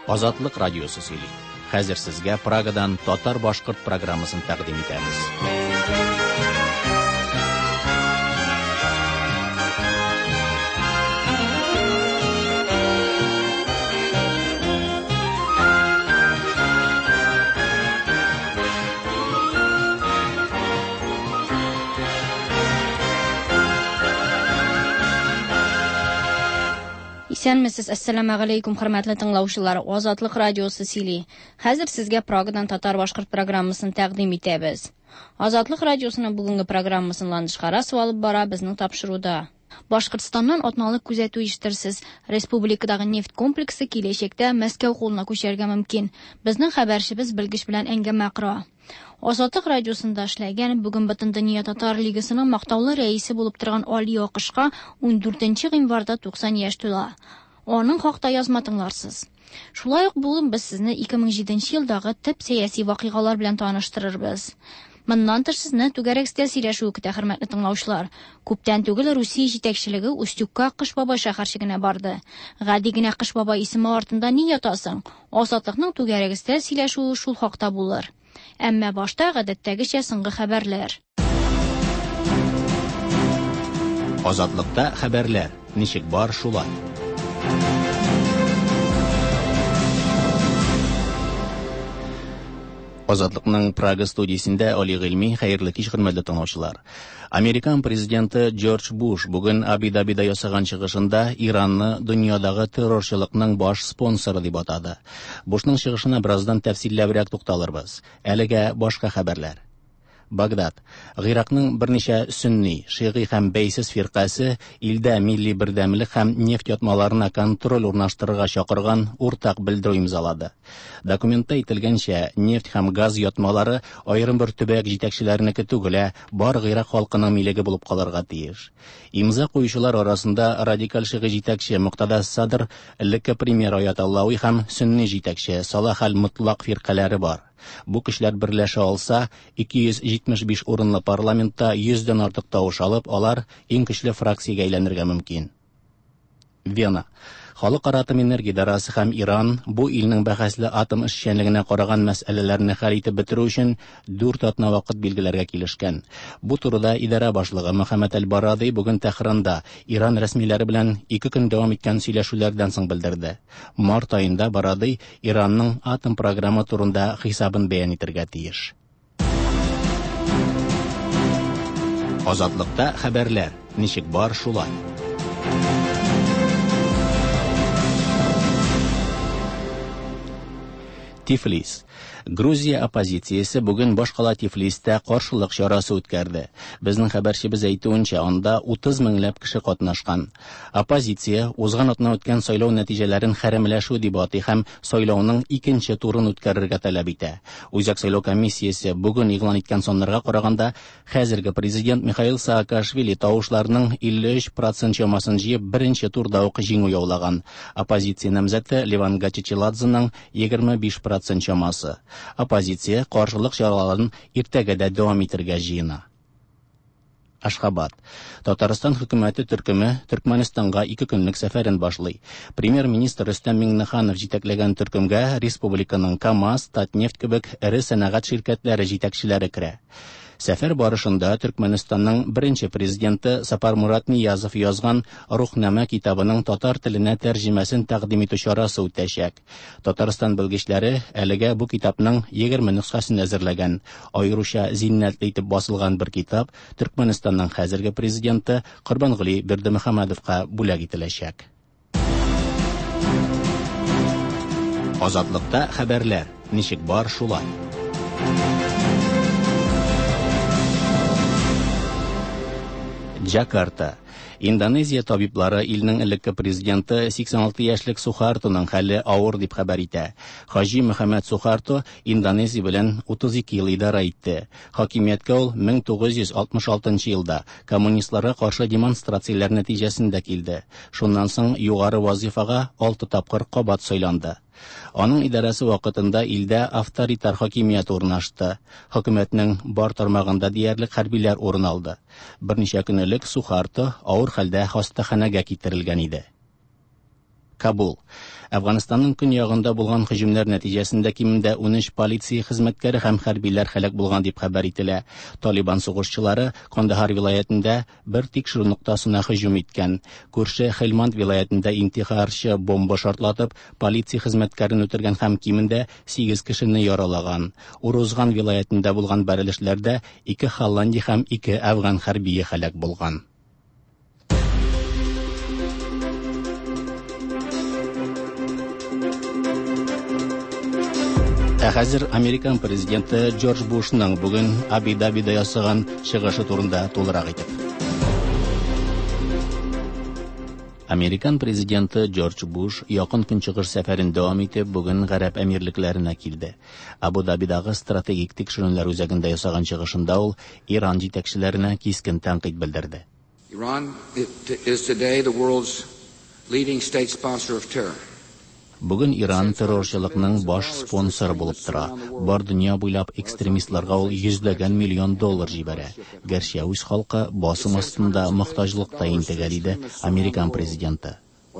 Азатлык радиосы сөйли. Хәзер сезгә Прагадан татар-башкорт программасын тәкъдим итәбез. Исәнмесез, ассаламу алейкум, хөрмәтле тыңлаучылар. Азатлык радиосы сөйли. Хәзер сезгә Прагадан татар-башкорт программасын тәкъдим итәбез. Азатлык радиосының бүгенге программасын ландышкарасы алып бара безнең тапшыруда. Башкортстаннан атналык күзәтү ишетерсез. Республикадагы нефть комплексы киләчәктә Мәскәү кулына күчәргә мөмкин. Безнең хәбәрчебез белгеч белән әңгәмә кыра. Азатлык радиосында эшләгән бүген Бөтен дөнья татар лигасының мактаулы рәисе булып торган Али Акышка 14 гыйнварда 90 яшь тула. Аның хакта язма тыңларсыз. Шулай ук бүген без сезне 2007 елдагы төп сәяси вакыйгалар белән таныштырырбыз. Моннан тыш сезне түгәрәкстә сөйләшү көтә, хөрмәтле тыңлаучылар. Күптән түгел Русия җитәкчелеге Устюгка Кыш бабай шәһәрчегенә барды. Гади генә Кыш бабай исеме артында ни ятасың? Азатлыкның түгәрәкстә сөйләшүе шул хакта булыр. Әмма башта гадәттәгечә соңгы хәбәрләр. Азатлыкта хәбәрләр. Ничек бар шулай? Азатлыкның Прага студиясендә Али Гыйльми, хәерле кич, хөрмәтле тыңлаучылар. Американ президенты Джордж Буш бүген Абу-Дабида ясаган чыгышында Иранны дөньядагы террорчылыкның баш спонсоры дип атады. Бушның чыгышына бераздан тәфсилләбрәк тукталырбыз. Әлегә башка хәбәрләр. Багдад. Гыйракның берничә сөнни, шиғи һәм бәйсез фирқасы илдә милли бердәмлек һәм нефть ятмаларына контроль урнаштырырга чакырган уртак белдерү имзалады. Документта әйтелгәнчә, нефть һәм газ ятмалары аерым бер төбәк җитәкчеләренеке түгел, бар Гыйрак халкының милеге булып калырга тиеш. Имза куючылар арасында радикаль шиғи җитәкче Муктада Садр, элекке премьер Аятоллауи һәм сөнни җитәкче Салах аль-Мутлак фирқалары бар. Бу кешеләр берләшә алса, 275 урынлы парламентта 100дән артык тавыш алып, алар иң көчле фракциягә әйләнергә мөмкин. Вена. Халыкара атом энергия идарасы һәм Иран бу илнең бәхәсле атом эшчәнлегенә караган мәсьәләләрне хәл итеп бетерү өчен 4 атна вакыт билгеләргә килешкән. Бу турыда идара башлыгы Мөхәммәд әл-Баради бүген Тәһранда Иран рәсмиләре белән 2 көн дәвам иткән сөйләшүләрдән соң белдерде. Март аенда Баради Иранның атом программы турында хисабын бәян итәргә тиеш. Азатлыкта хәбәрләр. Ничек бар шулай? Тифлис. Грузия оппозициясе бүген башкала Тифлистә каршылык чарасы үткәрде. Безнең хәбәрчебез әйтүенчә, анда 30 меңләп кеше катнашкан. Оппозиция узган атна үткән сайлау нәтиҗәләрен хәрәмләшү дип атый һәм сайлауның икенче турын үткәрергә таләп итә. Үзәк сайлау комиссиясе бүген игълан иткән саннарга караганда, хәзерге президент Михаил Саакашвили тавышларның 53% чамасын җыеп беренче турда ук җиңү яулаган. Оппозиция намзәте Леван Гачичеладзеның 25% чамасы. Оппозиция каршылык чараларын иртәгә дә дәвам итәргә җыена. Ашхабад. Татарстан хөкүмәте төркеме Төркмәнистанга 2 көнлек сәфәрен башлый. Премьер-министр Рөстәм Миңнеханов җитәкләгән төркемгә республиканың КАМАЗ, Татнефть кебек эре сәнәгать ширкәтләре җитәкчеләре керә. Сәфәр барышында Төркмәнистанның беренче президенты Сапармурат Ниязов язган Рухнама китабының татар теленә тәрҗемәсен тәкъдим итү чарасы үтәчәк. Татарстан белгечләре әлегә бу китапның 20 нөсхәсен әзерләгән. Аеруча зиннәтле итеп басылган бер китап Төркмәнистанның хәзерге президенты Корбангали Бердимөхәммәдовка бүләк ителәчәк. Азатлыкта хәбәрләр. Ничек бар шулай? Джакарта. Индонезия табиблары илнең элекке президенты 86 яшьлек Сухартоның хәле авыр дип хәбәр итә. Хаҗи Мөхәммәд Сухарто Индонезия белән 32 ел идара итте. Хакимияткә ул 1966 елда коммунистларга каршы демонстрацияләр нәтиҗәсендә килде. Шуннан соң югары вазифага 6 тапкыр кабат сайланды. Аның идарәсе вакытында илдә авторитар хакимият урнашты. Хөкүмәтнең бар тармагында диярлек хәрбиләр урын алды. Берничә көн элек Сухарто авыр хәлдә хастаханәгә китерелгән иде. Кабул. Әфганстанның көньягында булган һөҗүмнәр нәтиҗәсендә кимендә 13 полиция хезмәткәре һәм хәрбиләр һәлак булган дип хәбәр ителә. Талибан сугышчылары Кандахар вилаятендә бер тикшерү нуктасына һөҗүм иткән. Күрше Хелманд вилаятендә интихарчы бомба шартлатып, полиция хезмәткәрен үтергән һәм кимендә 8 кешене яралаган. Урузган вилаятендә булган бәрелешләрдә 2 Холландия һәм 2 әфган хәрбие һәлак булган. Хәзер Американ президенты Джордж Бушның бүген Аби-Дабида ясаган чыгышы турында тулырак әйтеп. Американ президенты Джордж Буш якын көнчыгыш сәфәрен дәвам итеп бүген Гарәп әмирлекләренә килде. Абу-Дабидагы стратегик тикшерүләр үзәгендә ясаган чыгышында ул Иран җитәкчеләренә кискен тәнкыйть белдерде. Iran is today the world's leading state sponsor of terror. Бүген Иран террорчылыкның баш спонсоры булып тора. Бар дөнья буйлап экстремистларга ул $100 миллион җибәрә. Гәрчә үз халкы басым астында мохтаҗлыкта интегә диде Американ президенты.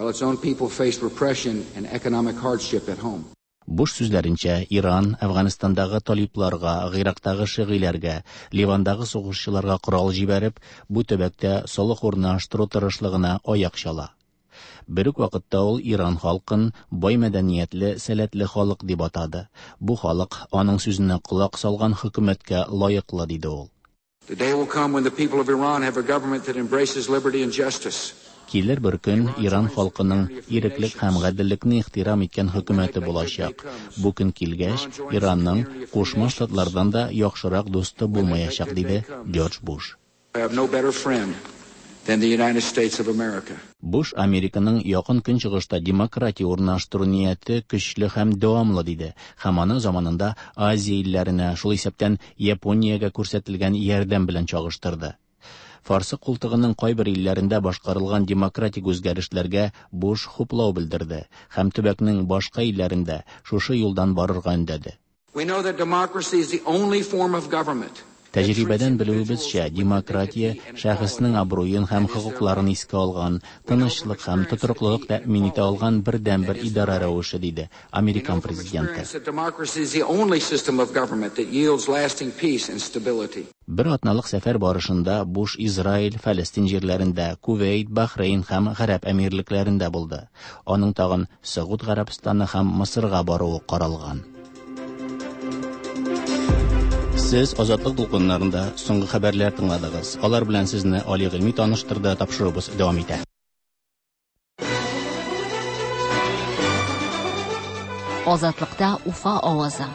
Буш сүзләренчә, Иран Әфганстандагы талибларга, Гыйрактагы шигыләргә, Ливандагы сугышчыларга корал җибәреп, бу төбәктә солых урнаштыру тырышлыгына аяк чала. Бер үк вакытта ул Иран халкын бай мәдәниятле, сәләтле халык дип атады. Бу халык аның сүзенә колак салган хөкүмәткә лаеклы диде ул. Килер бер көн Иран халкының иреклек һәм гаделлекне ихтирам иткән хөкүмәте булачак. Бу көн килгәч, Иранның Кушма Штатлардан да яхшырак дусты булмаячак диде Джордж Буш. Буш Американың якын көнчыгышта демократия урнаштыру нияте көчле һәм дәвамлы диде. Һәм аны заманында Азия илләренә, шул исәптән Япониягә күрсәтелгән ярдәм белән чагыштырды. Фарсы култыгының кайбер илләрендә башкарылган демократик үзгәрешләргә Буш хуплау белдерде һәм төбәкнең башка илләрендә шушы юлдан барырга өндәде. Тәҗрибәдән белүебезчә, демократия шәхеснең абруен һәм хокукларын искә алган, тынычлык һәм тотрыклык тәэмин итә алган бердәнбер идара рәвеше диде Американ президенты. Бер атналык сәфәр барышында Буш Израиль, Фәлестин җирләрендә, Кувейт, Бахрейн һәм Гарәп әмирлекләрендә булды. Аның тагын Сауд Гарәбстаны һәм Мисырга баруы каралган. Сез азатлык дулкыннарында соңгы хәбәрләр тыңладыгыз. Алар белән сезне Али Гыйльми таныштырды, тапшырыбыз дәвам итә. Азатлыкта Уфа авазы.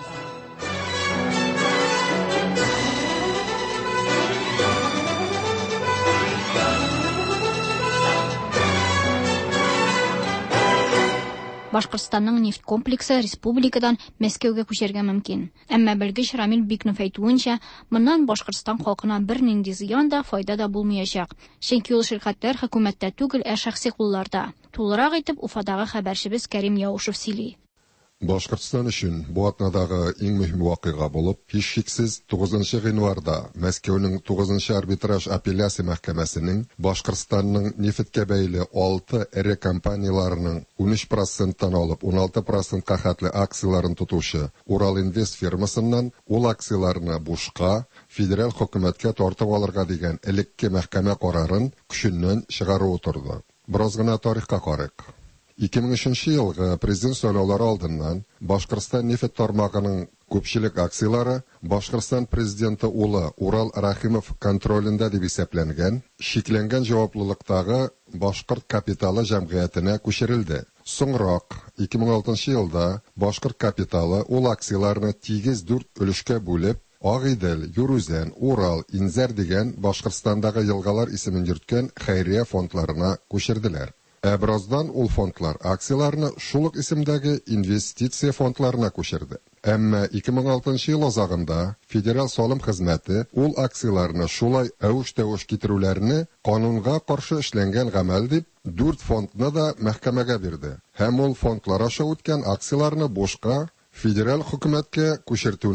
Башкортстанның нефт комплексы республикадан Мәскәүгә күчәргә мөмкин. Әмма белгеч Рамил Бикнов әйтүенчә, моннан Башкортстан халкына бернинди зыян да, файда да булмаячак. Чөнки ул ширкәтләр хөкүмәттә түгел, шәхси кулларда. Тулырак итеп Уфадагы хәбәрчебез Кәрим Яушев сөйли. Башкортстан өчен бу атнадагы иң мөһим вакыйга булып, һичшиксез 9 гыйнварда Мәскәүнең 9 арбитраж апелляция мәхкәмәсенең Башкортстанның нефткә бәйле 6 эре компанияларының 13%-тан алып 16%-ка хәтле акцияларын тотучы Уралинвест фирмасыннан ул акцияларны бушка федераль хөкүмәткә тартып алырга дигән элекке мәхкәмә карарын көченнән чыгару торды. Бераз гына тарихка карыйк. 2003 елгы президент сайлаулары алдыннан Башкортстан нефт тармагының күпчелек акциялары Башкортстан президенты улы Урал Рахимов контролендә дип исәпләнгән, шикләнгән җаваплылыктагы Башкорт капиталы җәмгыятенә күчерелде. Соңрак 2006 елда Башкорт капиталы ул акцияларны 4 өлешкә бүлеп, Агыйдел, Юрузен, Урал, Инзәр дигән Башкортстандагы елгалар исемен йөрткән хәйрия фондларына күчерделәр. Бераздан ул фондлар акцияларны шулык исемдәге инвестиция фондларына күчерде. Әмма 2006 ел азагында федераль салым хезмәте ул акцияларны шулай әвеш-тәвеш китерүләрне канунга каршы эшләнгән гамәл дип 4 фондны да мәхкәмәгә бирде. Һәм ул фондлар аша үткән акцияларны бушка федераль хөкүмәткә күчертүне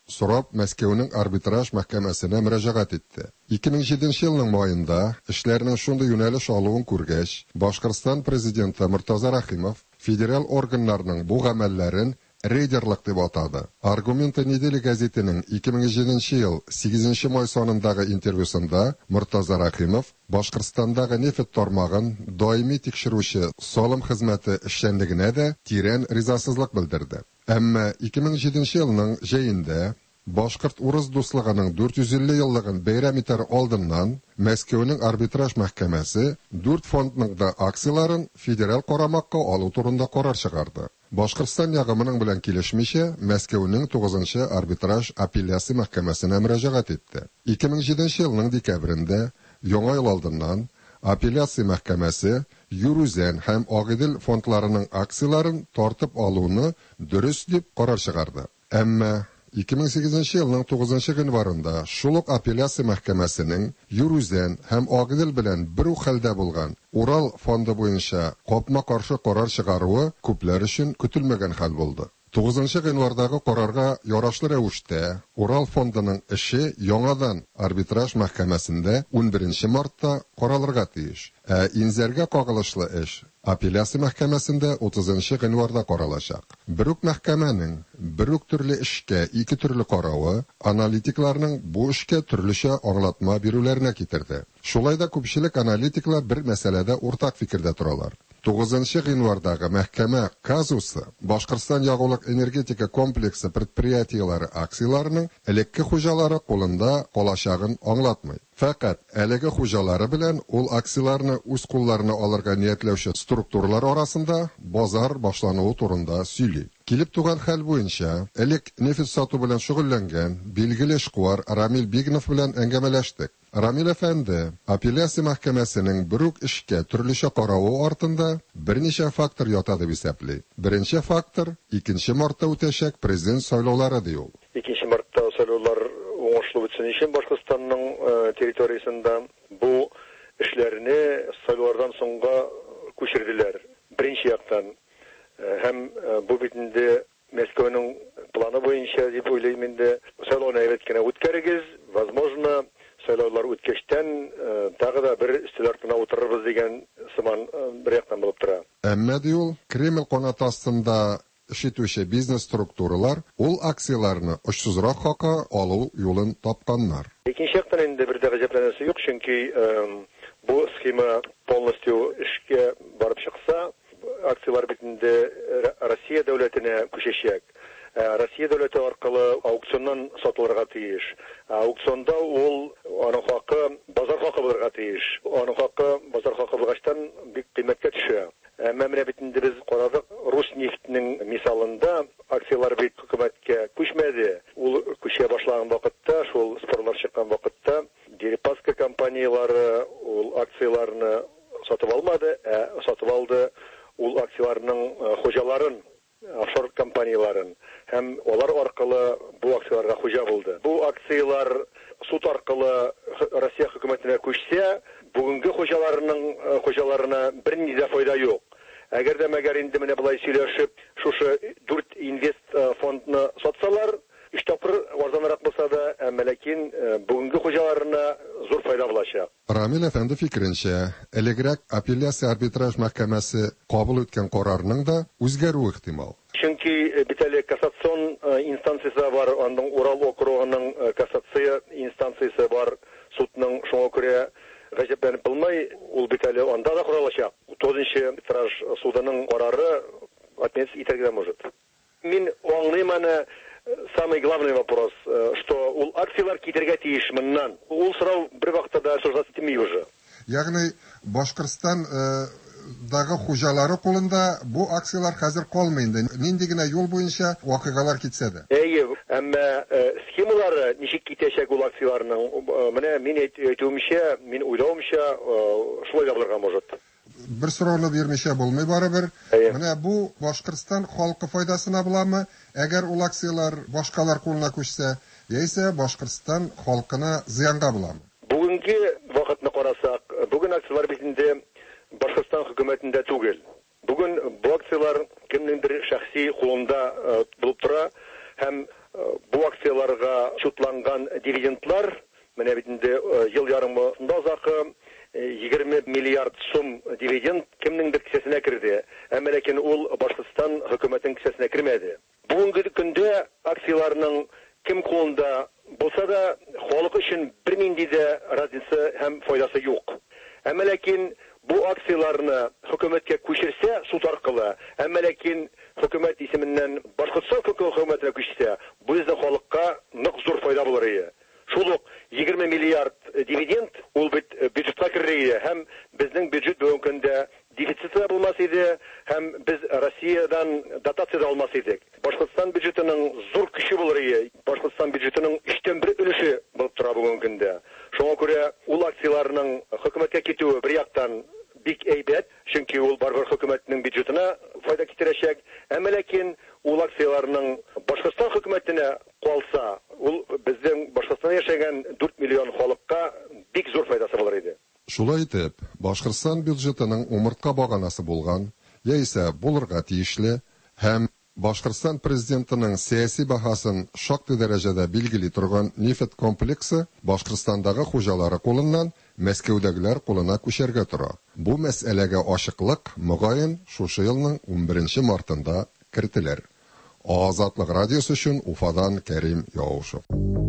сорап Мәскәүнең арбитраж мәхкәмәсенә мөрәҗәгать итте. 2007 елның майында эшләрнең шундый юнәлеш алуын күргәч, Башкортстан президенты Муртаза Рахимов федераль органнарның бу гамәлләрен рейдерлык дип атады. Аргументы недели газетының 2007 ел 8 май санындагы интервьюсында Муртаза Рахимов Башкортстандагы нефт тармагын даими тикшерүче салым хезмәте эшчәнлегенә дә тирән ризасызлык белдерде. Әмма 2007 елның җәендә Башкорт-урыс дуслыгының 450 еллыгын бәйрәм итәр алдыннан Мәскәүнең арбитраж мәхкәмәсе 4 фондның да акцияларын федераль карамакка алу турында карар чыгарды. Башкортстан ягымының белән килешмичә, Мәскәүнең 9-нчы арбитраж апелляция мәхкәмәсенә мөрәҗәгать итте. 2007 елның декабрендә яңа ел алдыннан апелляция мәхкәмәсе Юрузен һәм Агыдел фондларының акцияларын тартып алуны дөрес дип карар чыгарды. Әмма 2008 елның 9 гыйнварында шулык апелляция мәхкәмәсенең Юрузен һәм Агыдел белән бер үк хәлдә булган Урал фонды буенча капма-каршы карар чыгаруы күпләр өчен көтелмәгән хәл булды. 9 гыйнвардагы карарга ярашлы рәвештә Урал фондының эше яңадан арбитраж мәхкәмәсендә 11 мартта каралырга тиеш. Инзәргә кагылышлы эш апелляция мәхкәмәсендә 30 гыйнварда каралачак. Бер үк мәхкәмәнең бер үк төрле эшкә ике төрле каравы аналитикларның бу эшкә төрлечә аңлатма бирүләренә китерде. Шулай да күпчелек аналитиклар бер мәсьәләдә уртак фикердә торалар. 9 гыйнвардагы мәхкәмә казусы Башкортстан ягулык энергетика комплексы предприятиялары акцияларының элекке хуҗалары кулында калачагын аңлатмый. Фақат әлеге хуҗалары белән ул акцияларны үз кулларына алырга ниятләүче структуралар арасында базар башлануы турында сөйли. Килеп туган хәл буенча, элек нефт сату белән шөгыльләнгән билгеле эшкуар Рамил Бигнов белән әңгәмәләштек. Рамил әфәнде, апелляция мәхкәмәсенең бер үк эшкә төрлечә каравы артында берничә фактор ята дип исәпли. Беренче фактор 2 мартта үтәчәк президент сайлаулары ди ул. 2 мартта сайлаулар уңышлы үтсен өчен Башкортстанның территориясендә бу эшләрне сайлаулардан соңга күчерделәр. Беренче яктан һәм бу битендә Мәскәүнең планы буенча дип уйлыйм инде. Сайлауны әйбәт кенә үткәрегез, возможно, сайлаулар үткәчтән тагы да бер өстәл артына утырырбыз дигән сыман бер яктан булып тора. Әмма ди ул, Кремль канаты астында эшитүче бизнес структуралар ул акцияларны очсызрак хакка алу юлын тапканнар. Икенче яктан инде бер дә гаҗәпләнәсе юк, чөнки бу схема полностью эшкә барып чыкса, акциялар битендә Россия дәүләтенә күчәчәк. Россия дәүләте аркылы аукционнан сатылырга тиеш. Аукционда ул аның хакы базар хакы булырга тиеш. Аның хакы базар хакы булгачтан бик кыйммәткә төшә. Мәмләкәт битендә без карадык, Руснефтьнең мисалында акциялар бит хөкүмәткә күчмәде. Ул күчә башлаган вакытта, шул спорлар чыккан вакытта, Дерипаска компаниялары ул акцияларны сатып алмады, сатып алды ул акцияларның хуҗаларын, офшор компанияларын, һәм алар аркылы бу акцияларга хуҗа булды. Бу акциялар суд аркылы Россия хөкүмәтенә күчсә, бүгенге хуҗаларына берни дә файда юк. Әгәр дә мәгәр инде менә булай сөйләшеп, шушы 4 инвест фондны сатсалар, 3 тапкыр арзанрак булса да, ләкин бүгенге хуҗаларына зур файда булачак. Рамил әфәнде фикеренчә, элегрәк апелляция арбитраж мәхкәмәсе кабул иткән карарның да үзгәрүе ихтимал. Чөнки бит әле кассацион инстанциясе бар, аның Урал округының кассация инстанциясе бар, судның шуңа күрә гаҗәпләнеп булмай, ул бит әле анда да каралачак. 9-нчы арбитраж судының карары отменить итәргә может. Мин аңлыйм аны. Самый главный вопрос, что ул акциялар китергә тиеш моннан. Ул сорау бер вакытта обсуждаться итми уже. Ягъни Башкортстан дагы хуҗалары кулында бу акциялар хәзер калмый инде. Нинди генә юл буенча вакыйгалар китсә дә. Әмма схемалары ничек китәчәк ул акцияларның? Менә мин әйтүемчә, мин уйлавымча, шулай да булырга может. Бер сорауны бирмичә булмый барыбер. Менә бу Башкортстан халкы файдасына буламы? Әгәр ул акциялар башкалар кулына күчсә, яисә Башкортстан халкына зыянга буламы? Бүгенге вакытны карасак, бүген акциялар битендә Башкортстан хөкүмәтендә түгел. Бүген бу акциялар кемнеңдер шәхси кулында булып тора һәм бу акцияларга сум дивиденд кемнеңдер кесәсенә керде. Әмма ләкин ул Башкортстан хөкүмәтенең кесәсенә кермәде. Бүгенге көндә акцияларның кем кулында булса да халык өчен бернинди дә разница һәм файдасы юк. Әмма ләкин бу акцияларны хөкүмәткә күчерсә суд аркылы, әмма ләкин хөкүмәт исеменнән Башкортстан хөкүмәтенә күчсә, бу безнең халыкка нык зур файда булыр иде. Шул ук 20 миллиард дивиденд ул бюджетка керер һәм безнең бюджет бүгенге көндә дефициты булмас иде һәм без Россиядан дотация алмас идек. Башкортстан бюджетының зур көче булыр иде. Башкортстан бюджетының 3/1 өлеше булып тора бүгенге көндә. Шуңа күрә ул акцияларның хөкүмәткә китүе бер яктан бик әйбәт, чөнки ул барбар хөкүмәтнең бюджетына файда китерәчәк. Әмма ләкин ул акцияларның Башкортстан хөкүмәтенә калса, ул безнең Башкортстанда яшәгән 4 миллион халыкка бик зур файдасы булыр иде. Шулай итеп, Башкортстан бюджетының умыртка баганасы булган, яисә булырга тиешле һәм Башкортстан президентының сәяси баһасын шактый дәрәҗәдә билгели торган нефт комплексы Башкортстандагы хуҗалары кулыннан Мәскәүдәгеләр кулына күчәргә тора. Бу мәсьәләгә ачыклык мөгаен шушы елның 11 мартында кертелер. Азатлык радиосы өчен Уфадан Кәрим Яушев.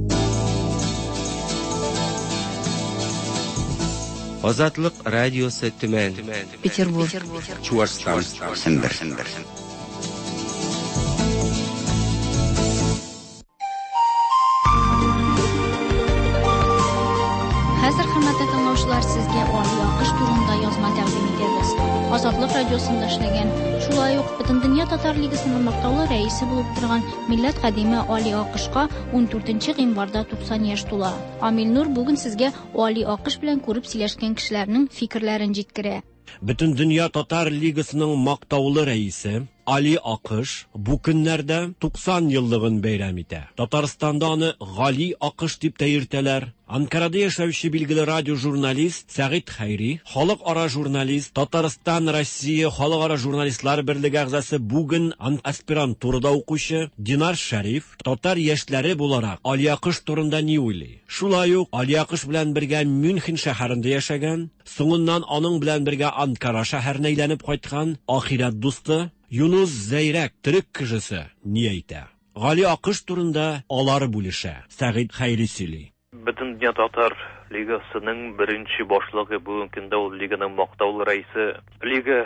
Азатлык радиосы Төмән, Петербург, Чуашстан, Сембер. Хәзер хөрмәтле тыңлаучылар, сезгә Али Акыш турында язма тәкъдим итәбез. Азатлык радиосында эшләгән, шулай ук Бөтендөнья татар лигасының мактаулы рәисе булып торган милләт кадиме Али Акышка 14 гыйнварда 90 яшь тула. Амилнур бүген сезгә Али Акыш белән күреп сөйләшкән кешеләрнең фикерләрен җиткерә. Бөтендөнья татар лигасының мактаулы рәисе Али Акыш бу көннәрдә 90 еллыгын бәйрәм итә. Татарстанда аны Гали Акыш дип тәйертәләр. Анкарада яшәүче билгеле радио журналист Сәгыйд Хайри, халыкара журналист, Татарстан Россия халыкара журналистлар берлеге әгъзасы, бүген аспирантурада укучы Динар Шәриф татар яшьләре буларак Али Акыш турында ни уйлый? Шулай ук Али Акыш белән бергә Мюнхен шәһәрендә яшәгән, соңыннан аның белән бергә Анкара шәһәренә әйләнеп кайткан ахират дусты Юнус Зәйрәк төрек кешесе ни әйтә? Али Акыш турында алар бүлешә. Сәгыйд Хайри сөйли. Бөтендөнья татар лигасының беренче башлыгы бүгенге көндә ул лиганың мактаулы рәисе. Лига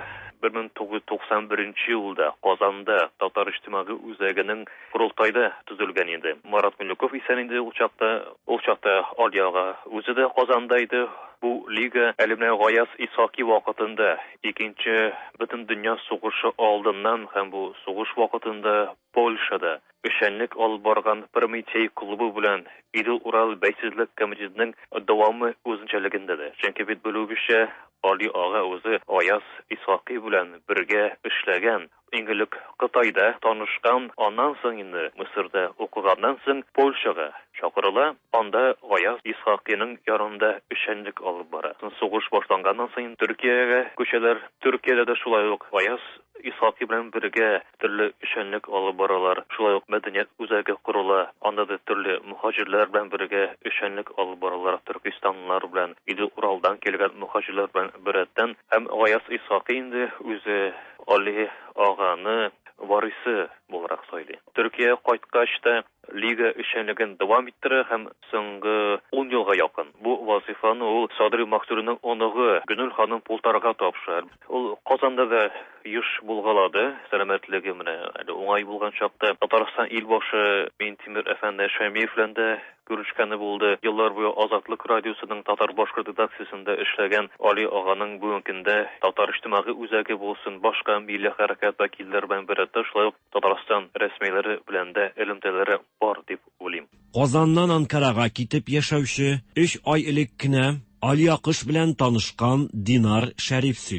1991 елда Казанда татар иҗтимагый үзәгенең курултайда төзелгән иде. Марат Мөлеков исән инде ул чакта Алиягә үзе дә Казанда иде. Бу лига әлемнә Гаяз Исхаки вакытында икенче Бөтендөнья сугышы алдыннан һәм бу сугыш вакытында Польшада эшчәнлек алып барган Прометей клубы белән Идел Урал бәйсезлек комитетының дәвамы үзенчәлегендәдер. Чөнки бит белүгезчә Али ага үзе Гаяз Исхаки белән бергә эшләгән. Инглек Кытайда танышкан, аннан соң инде Мисырда укыганнан соң Польшага чакырыла. Анда Гаяз Исхакиның ярында эшчәнлек алып бара. Сугыш башланганнан соң Төркиягә күчәләр. Төркиядә дә шулай ук Гаяз Исхаки белән бергә төрле эшчәнлек алып баралар. Шулай ук мәдәният үзәге курыла. Анда да төрле мухаҗирлар белән бергә эшчәнлек алып баралар. Төркистанлылар белән, Идел Уралдан килгән мухаҗирлар белән берәттән. Һәм Гаяз Исхаки инде үзе Али аганы варисы буларак сөйли. Төркия кайткач та лига эшчәнлеген дәвам иттерә һәм соңгы 10 елга якын бу вазифаны ул Садри Максурның оныгы Гөнүл ханым Пултарга тапшырды. Ул Казанда да еш булгалады, сәламәтлеге менә уңай булган чакта Татарстан илбашы Минтимер әфәнде Шәмиев белән дә күрешкәне булды. Еллар буе Азатлык радиосының татар-башкорт редакциясендә эшләгән Али аганың бүгенге көндә татар иҗтимагый үзәге булсын, башка милли хәрәкәт вәкилләре белән берәттә шулай ук Татарстан рәсмиләре белән дә элемтәләре бар дип уйлыйм. Казаннан Анкарага китеп яшәүче 3 ай элек кенә Али Акыш белән танышкан Динар Шәриф сөйли.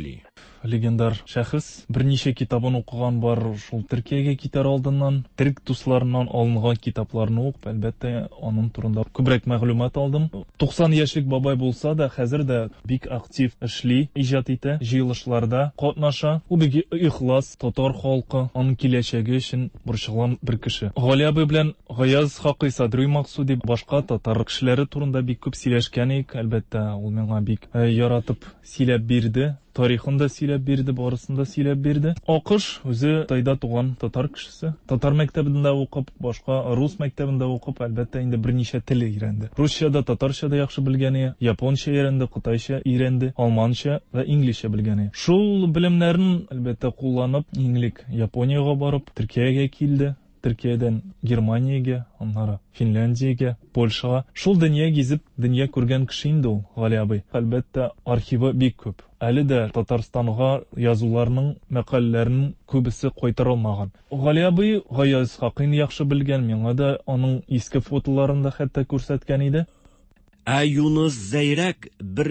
легендар шәхес. Берничә китабын укыган бар, шул Төркиягә китәр алдыннан төрк дусларыннан алынган китапларны укып, әлбәттә, аның турында күбрәк мәгълүмат алдым. 90 яшьлек бабай булса да, хәзер дә бик актив эшли, иҗат итә, җыелышларда катнаша. Ул бик ихлас, татар халкы, аның киләчәге өчен борчылган бер кеше. Гали абый белән Гаяз Хакый Садри Максуди башка татар кешеләре турында бик күп сөйләшкән идек. Әлбәттә, ул миңа бик яратып сөйләп бирде. Тарихын да сөйләп бирде, барысын да сөйләп бирде. Акыш үзе Тайда туган татар кешесе. Татар мәктәбендә укып, башка рус мәктәбендә укып, әлбәттә инде берничә тел өйрәнде. Русча да, татарча да яхшы белгәне, японча өйрәнде, кытайча өйрәнде, алманча ва инглизчә белгәне. Шул белемнәрен әлбәттә кулланып, инглик Япониягә барып, Төркиягә килде. Төркиядән Германиягә, аннары Финляндиягә, Польшага. Шул дөнья гизеп, дөнья күргән кеше инде ул, Гали абый. Әлбәттә, архивы бик күп. Әле дә Татарстанга язуларның, мәкаләләрнең күбесе кайтарылмаган. Гали абый Гаяз Хакыйны яхшы белгән, миңа да аның иске фотоларын да хәтта күрсәткән иде. Юнус Зәйрәк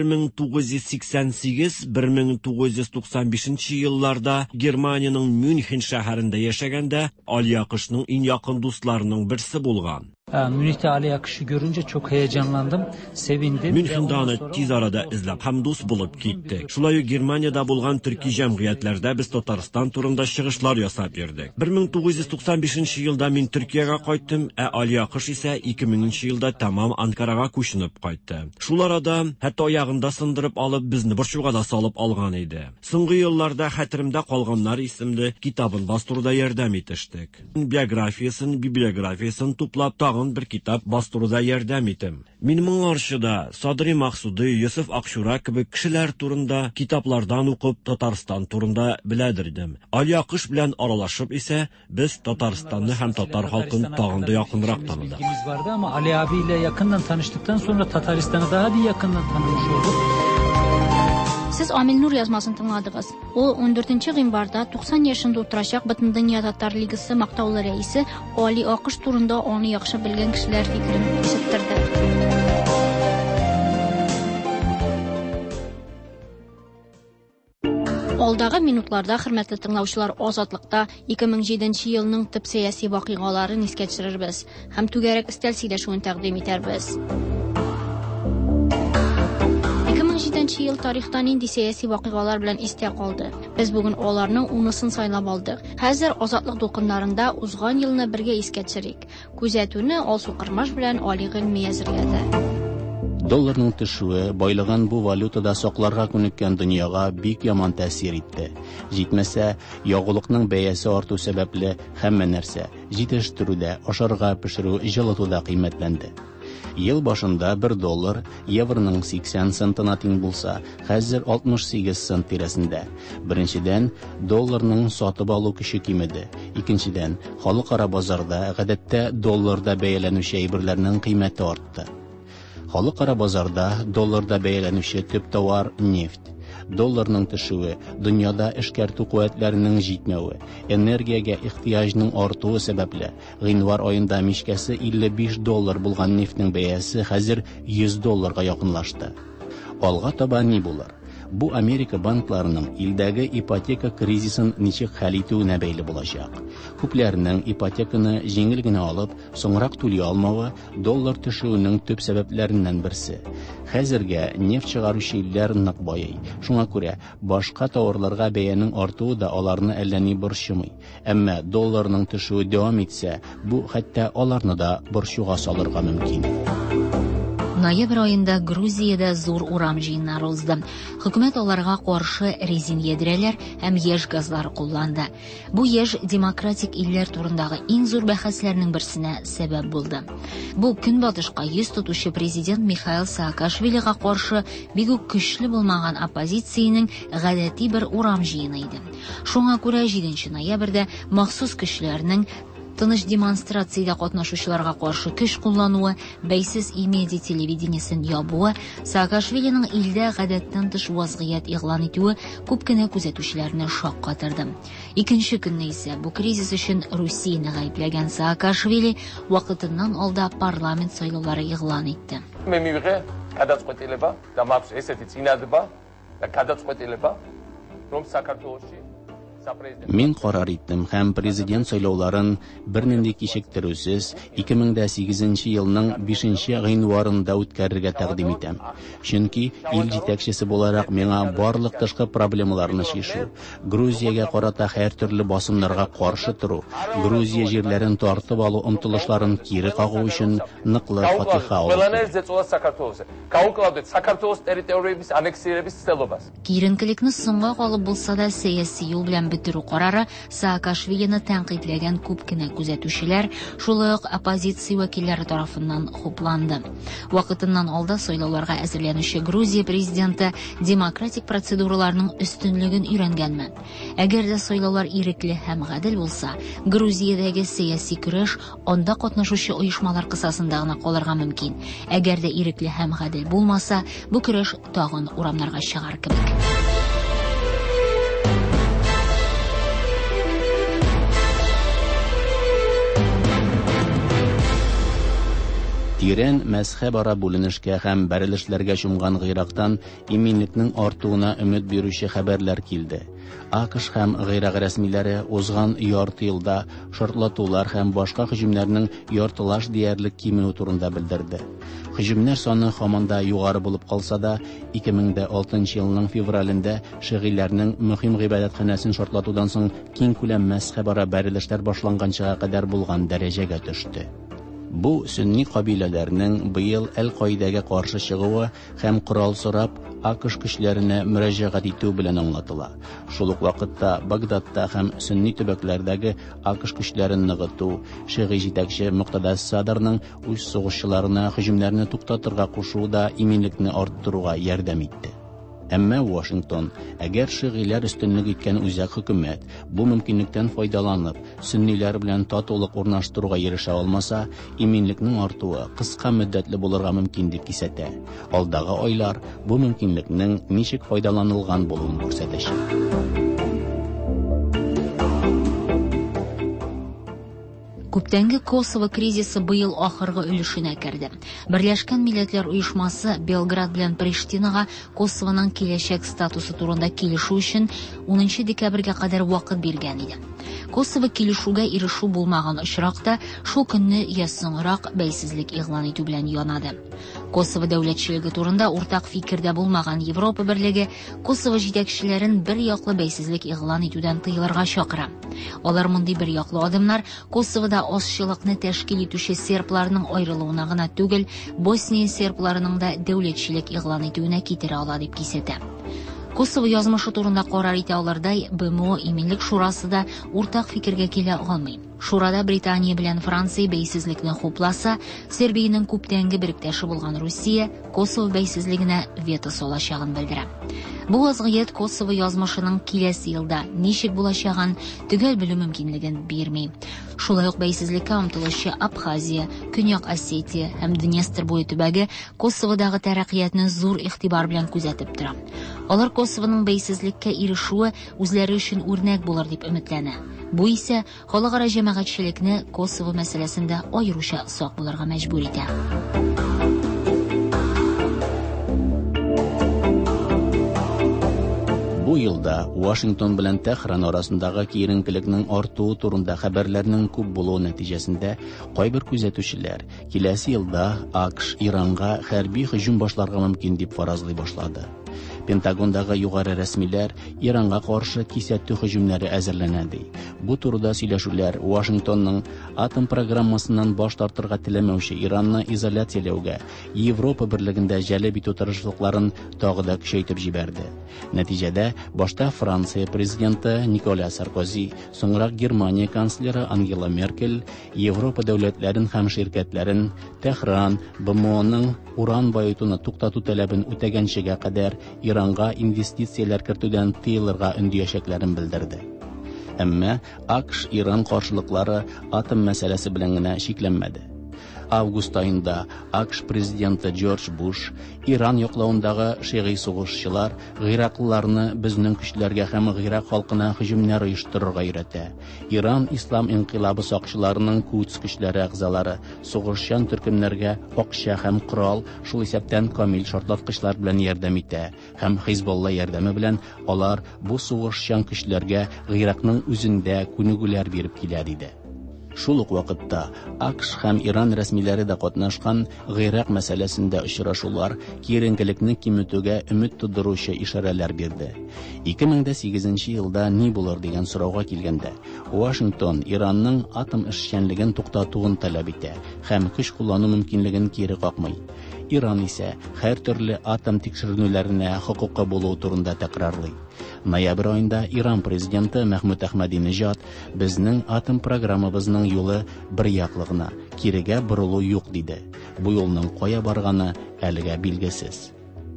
1988-1995 елларда Германияның Мюнхен шәһәрендә яшәгәндә Ali Akışның иң якын дусларының берсе булган. Münih'te Ali Akış'ı görünce çok heyecanlandım, sevindim. Münhen'de onu tiz arada izlep, hem dost bulup gittik. Şulay Germaniyada bulgan Türkiye cemgiyetlerde biz Tataristan turunda çıkışlar yasap yerdik. 1995 yılda min Türkiye'ye kayttım, Ali Akış ise 2000 yılda tamam Ankara'ya koşunup kayttı. Şular adam hatta ayağında sındırıp alıp bizni burçuğa da salıp algan idi. Soңгы yıllarda hatırımda kalganlar isimli kitabın bastırıda yardım etiştik. Biyografiyasını, bibliografiyasını toplap tağın bir kitap bastırıda yardım ettim. Benim arşıda Sadri Maksudi, Yusuf Akşura gibi kişiler turunda kitaplardan okup Tataristan turunda biledirdim. Ali Akış bilen aralaşıp ise biz Tataristan'ı hem Tatar halkın tağında yakınırak tanıdık. Vardı ama Ali abiyle yakından tanıştıktan sonra Tataristan'ı daha bir yakından tanımış olduk. Siz Amil Nur yazmasını tınladınız. O 14-ci ğinvarda 90 yaşında oturacaq Bütün Dünya Tatar Ligisi maqtaulu rəisi Ali Akış turunda onu yaxşı bilən kişilər fikrini eşittirdi. Alдағы minutlarda hörmətli tınlauşular Azadlıqda 2007-ci yılının tip siyasi vaqiqalarını eskä düşürürüz. Həm tügərək istel söyləşüyünü təqdim edərbiz. 2007-ci yıl tarixdən indi siyasi vaqiqalar bilən istə qaldı. Biz bugün onlarının unusunu saylab aldıq. Həzər azadlıq doqunlarında uzğan yılını birgə eskä düşürük. Күзәтүне Алсу Кырмаш белән Ali Гыйльми әзерләде. Долларның төшүе байлыгын бу валютада сакларга күнеккән дөньяга бик яман тәэсир итте. Җитмәсә, ягулыкның бәясе арту сәбәпле һәммә нәрсә җитештерүдә, ашарга пешерү, җылытуда кыйммәтләнде. Ел башында $1 евроның 80 центына тең булса, хәзер 68 цент тирәсендә. Беренчедән, долларның сатып алу көче кимеде. Икенчедән, халыкара базарда гадәттә долларда бәяләнүче әйберләрнең кыйммәте артты. Халыкара базарда долларда бәяләнүче төп товар нефть. Долларның төшүе, дөньяда эшкәртү куәтләренең җитмәүе, энергиягә ихтыяҗның артуы сәбәпле, гыйнвар аенда мичкәсе $55 булган нефтьнең бәясе хәзер $100 якынлашты. Алга таба ни булыр? Бу Америка банкларының илдәге ипотека кризисын ничек хәл итүенә бәйле булачак. Күпләрнең ипотеканы җиңел генә алып, соңрак түли алмавы доллар төшүенең төп сәбәпләреннән берсе. Хәзергә нефть чыгаручы илләр нык байый. Шуңа күрә башка товарларга бәянең артуы да аларны әллә ни борчымый. Әмма долларның төшүе дәвам итсә, бу хәтта аларны да борчуга салырга мөмкин. Ноябрь ayında Грузияда зур урам җыеннары узды. Хөкүмәт аларга каршы резин ядрәләр һәм яшь газлар кулланды. Бу яшь демократик илләр турындагы иң зур бәхәсләрнең берсенә сәбәп булды. Бу көнбатышка йөз тотучы президент Михаил Саакашвилига каршы бик үк көчле булмаган оппозициянең гадәти бер урам җыены иде. Шуңа күрә 7 ноябрьдә махсус көчләрнең тыныч демонстрациядә катнашучыларга каршы көч куллануы, бәйсез имедия телевидениесен ябуы, Саакашвилиның илдә гадәттән тыш вазгыять игълан итүе күп кенә күзәтүчеләрне шаккатырды. Икенче көнне исә бу кризис өчен Русияны гаепләгән Саакашвили вакытыннан алда парламент сайлаулары игълан итте. Мин карар иттем һәм президент сайлауларын бернинди кичектерүсез 2008 елның 5 гыйнварында үткәрергә тәкъдим итәм. Чөнки ил җитәкчесе буларак миңа барлык тышкы проблемаларны чишү, Грузиягә карата һәртөрле басымнарга каршы тору, Грузия җирләрен тартып алу омтылышларын кире кагу өчен ныклы фатиха алу. Киеренкелекне соңга калып булса да сәяси юл белән бетерү карары Саакашвилине тәнкыйтьләгән күп кенә күзәтүчеләр, шулай ук оппозиция вәкилләре тарафыннан хупланды. Вакытыннан алда сайлауларга әзерләнүче Грузия президенты демократик процедураларның өстенлеген өйрәнгәнме? Әгәр дә сайлаулар ирекле һәм гадел булса, Грузиядәге сәяси көрәш анда катнашучы оешмалар кысасында гына калырга мөмкин. Әгәр дә ирекле һәм гадел булмаса, бу көрәш тагын урамнарга чыгар кебек. Тирән мәзһәбара бүленешкә һәм бәрелешләргә чумган Гыйрактан иминлекнең артуына өмет бирүче хәбәрләр килде. АКШ һәм Гыйрак рәсмиләре узган ярты елда шартлатулар һәм башка һөҗүмнәрнең яртылаш диярлек кимү турында белдерде. Һөҗүмнәр саны һаман да югары булып калса да, 2006 елның февралендә шигыләрнең мөһим гыйбадәтханәсен шартлатудан соң киң күләм мәзһәбара бәрелешләр башланганчага кадәр булган дәрәҗәгә төште. Бу сөнни кабиләләрнең быел Әл-Каидәгә каршы чыгуы һәм корал сорап АКШ көчләренә мөрәҗәгать итү белән аңлатыла. Шул ук вакытта Багдадта һәм сөнни төбәкләрдәге АКШ көчләрен ныгыту, шигый җитәкче Муктада Садрның үз сугышчыларына һөҗүмнәрне туктатырга кушу да иминлекне арттыруга ярдәм итте. Әмма Вашингтон, әгәр шигыләр өстенлек иткән үзәк хөкүмәт бу мөмкинлектән файдаланып, сөнниләр белән татулык урнаштыруга ирешә алмаса, иминлекнең артуы кыска мөддәтле булырга мөмкин дип кисәтә. Алдагы айлар бу мөмкинлекнең ничек файдаланылган булуын күрсәтәчәк. Күптәнге Косово кризисы быел ахыргы өлешенә керде. Берләшкән Милләтләр оешмасы Белград белән Приштинага Косовоның киләчәк статусы турында килешү өчен 10 декабрьгә кадәр вакыт биргән иде. Косово килешүгә ирешү булмаган очракта шул көнне я соңрак бәйсезлек игълан итү белән янады. Косово дәүләтчелеге турында уртак фикердә булмаган Европа берлеге Косово җитәкчеләрен бер яклы бәйсезлек игълан итүдән тыелырга чакыра. Алар мондый бер яклы адымнар Косовода ашчылыкны тәшкил итүче сербларның аерылуына гына түгел, Босния сербларының да дәүләтчелек игълан итүенә китерә ала дип кисәтә. Косово язмышы турында карар итә алырдай БМО иминлек шурасы да уртак фикергә килә алмый. Шурада Британия белән Франция бәйсезлекне хупласа, Сербиянең күптәнге беректәше булган Русия Косово бәйсезлегенә вето салачагын белдерә. Бу вазгыять Косово язмышының киләсе елда ничек булачагын төгәл белү мөмкинлеген бирми. Шулай ук бәйсезлеккә омтылучы Абхазия, Көньяк Осетия һәм Днестр буе төбәге Косоводагы тәрәккыятны зур игътибар белән күзәтеп тора. Алар Косовоның бәйсезлеккә ирешүе үзләре өчен үрнәк булыр дип өметләнә. Бу исә халыкара җәмәгатьчелекне Косово мәсьәләсендә аеруча сак булырга мәҗбүр итә. Бу елда Вашингтон белән Тәһран арасындагы киеренкелекнең артуы турында хәбәрләрнең күп булуы нәтиҗәсендә кайбер күзәтүчеләр киләсе елда АКШ Иранга хәрби һөҗүм башларга мөмкин дип фаразлый башлады. Пентагондагы югары рәсмиләр Иранга каршы кисәтү һөҗүмнәре әзерләнә ди. Бу турыда сөйләшүләр Вашингтонның атом программасыннан баш тартырга теләмәүче Иранны изоляцияләүгә, Европа берлегендә җәлеп итү тырышлыкларын тагы да көчәйтеп җибәрде. Нәтиҗәдә башта Франция президенты Николя Саркози, соңрак Германия канцлеры Ангела Меркель Европа дәүләтләрен һәм ширкәтләрен Тәһран БМОның уран байытуны туктату таләбен үтәгәнчегә кадәр Иранга инвестицияләр кертүдән тыелырга өндәшәкләрен белдерде. Әмма АКШ Иран каршылыклары атом мәсьәләсе белән генә шикләнмәде. август айында АКШ президенты Джордж Буш Иран яклауындагы шигый сугышчылар гыйраклыларны безнең көчләргә һәм Гыйрак халкына һөҗүмнәр оештырырга өйрәтә. Иран ислам инкыйлабы сакчыларының Кудс көчләре әгъзалары сугышчан төркемнәргә акча һәм корал, шул исәптән камил шартлаткычлар белән ярдәм итә һәм Хизбулла ярдәме белән алар бу сугышчан көчләргә Гыйракның үзендә күнегүләр биреп килә диде. Шул ук вакытта АКШ һәм Иран рәсмиләре дә катнашкан Гыйрак мәсьәләсендә очрашулар киеренкелекне киметүгә өмет тудыручы ишарәләр бирде. 2008 елда ни булыр дигән сорауга килгәндә, Вашингтон Иранның атом эшчәнлеген туктатуын таләп итә һәм көч куллану мөмкинлеген кире какмый. Иран исә һәр төрле атом тикшеренүләренә хокукы булу турында тәкрарлый. Ноябрь айында Иран президенты Мәхмүд Әхмәдинеҗад безнең атом программабызның юлы бер яклы гына, кирегә борылу юк диде. Бу юлның кая барганы әлегә билгесез.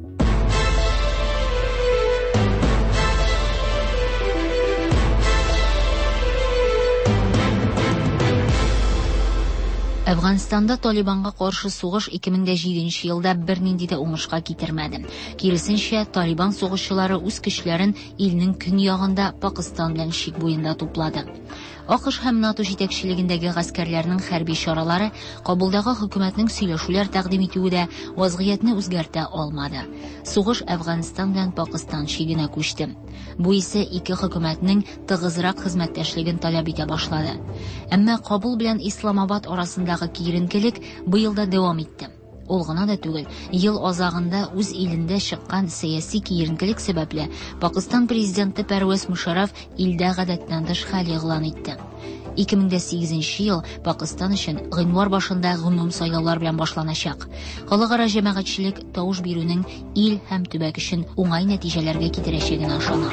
Әфганстанда Талибанга каршы сугыш 2007 елда бернинди дә уңышка китермәде. Киресенчә, Талибан сугышчылары үз көчләрен илнең көньягында Пакистан белән шик буенда туплады. АКШ һәм НАТО җитәкчелегендәге гаскәрләрнең хәрби чаралары Кабулдагы хөкүмәтнең сөйләшүләр тәкъдим итүендә вазгыятьне үзгәртә алмады. Сугыш Әфганстан белән Пакистан шигенә күчте. Бу исә ике хөкүмәтнең тыгызрак хезмәттәшлеген таләп итә башлады. Әмма Кабул белән Исламабад арасындагы киеренкелек быел да дәвам итте. Ул гына да түгел, ел азагында үз илендә чыккан сәяси киеренкелек сәбәпле Пакистан президенты Пәрвез Мушарраф илдә гадәттән тыш хәл игълан итте. 2008 ел Пакистан өчен гыйнвар башында гомум сайлаулар белән башланачак. Халыкара җәмәгатьчелек тавыш бирүнең ил һәм төбәк өчен уңай нәтиҗәләргә китерәчәгенә ышана.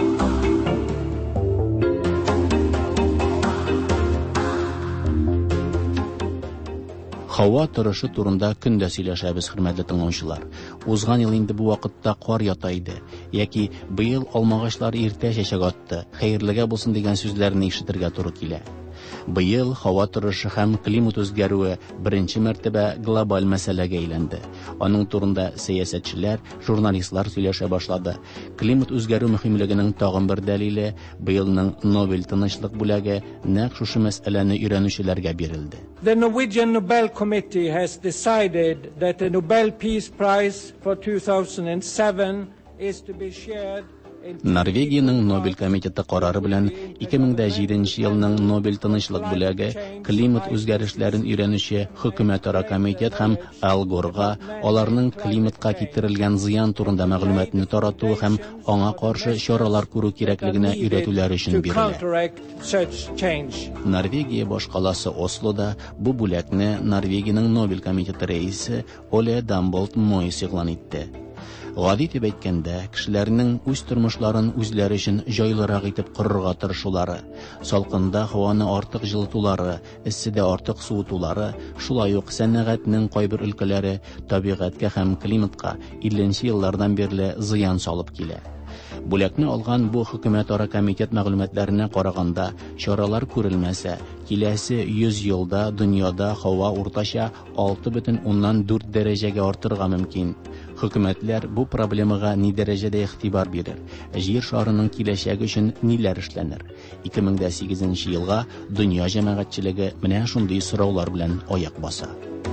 Һава торышы турында көндә сөйләшәбез, хөрмәтле тыңлаучылар. Узган ел инде бу вакытта кар ята иде, яки быел алмагачлар иртә чәчәк атты, хәерлегә булсын дигән сүзләрне ишетергә туры килә. Быел һава торышы һәм климат үзгәрүе беренче мәртәбә глобаль мәсьәләгә әйләнде. Аның турында сәясәтчеләр, журналистлар сөйләшә башлады. Климат үзгәрү мөһимлегенең тагын бер дәлиле быелның Нобель тынычлык бүләге нәкъ шушы мәсьәләне өйрәнүчеләргә бирелде. The Norwegian Nobel Committee has decided that the Nobel Peace Prize for 2007 is to be shared. Норвегиянең Нобель комитеты карары белән 2007 елның Нобель тынычлык бүләге климат үзгәрешләрен өйрәнүче хөкүмәтара комитет һәм Ал Горга аларның климатка китерелгән зыян турында мәгълүматны тарату һәм аңа каршы чаралар күрү кирәклегенә өйрәтүләр өчен бирелә. Норвегия башкаласы Ослода бу бүләкне Норвегиянең Нобель комитеты рәисе Оле Дамболт Мойс игълан итте. Гади итеп әйткәндә, кешеләрнең үз тормышларын үзләре өчен җайлырак итеп корырга тырышулары, салкында һаваны артык җылытулары, эсседә артык суытулары, шулай ук сәнәгатьнең кайбер өлкәләре табигатькә һәм климатка 50 еллардан бирле зыян салып килә. Бүләкне алган бу хөкүмәтара комитет мәгълүматларына караганда, чаралар күрелмәсә, киләсе 100 елда дөньяда һава уртача 6,4 дәрәҗәгә артырга мөмкин. Хөкүмәтләр бу проблемага ни дәрәҗәдә игътибар бирер? Җир шарының киләчәге өчен ниләр эшләнер? 2008 елга дөнья җәмәгатьчелеге менә шундый сораулар белән аяк баса.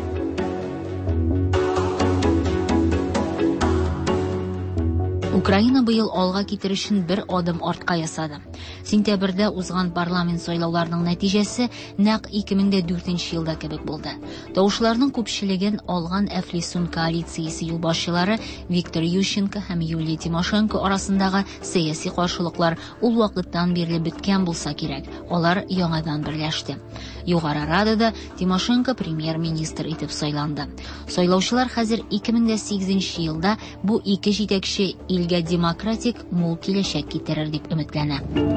Украина быел алга китер өчен бер адым артка ясады. Сентябрьдә узган парламент сайлауларының нәтиҗәсе нәкъ 2004 елда кебек булды. Тавышларның күпчелеген алган Әфлисун коалициясе юлбашчылары Виктор Ющенко һәм Юлия Тимошенко арасындагы сәяси каршылыклар ул вакыттан бирле беткән булса кирәк. Алар яңадан берләште. Югары Радада Тимошенко премьер-министр итеп сайланды. Сайлаучылар хәзер 2008 елда бу ике җитәкче илгә демократик мул киләчәк китерер дип өметләнә.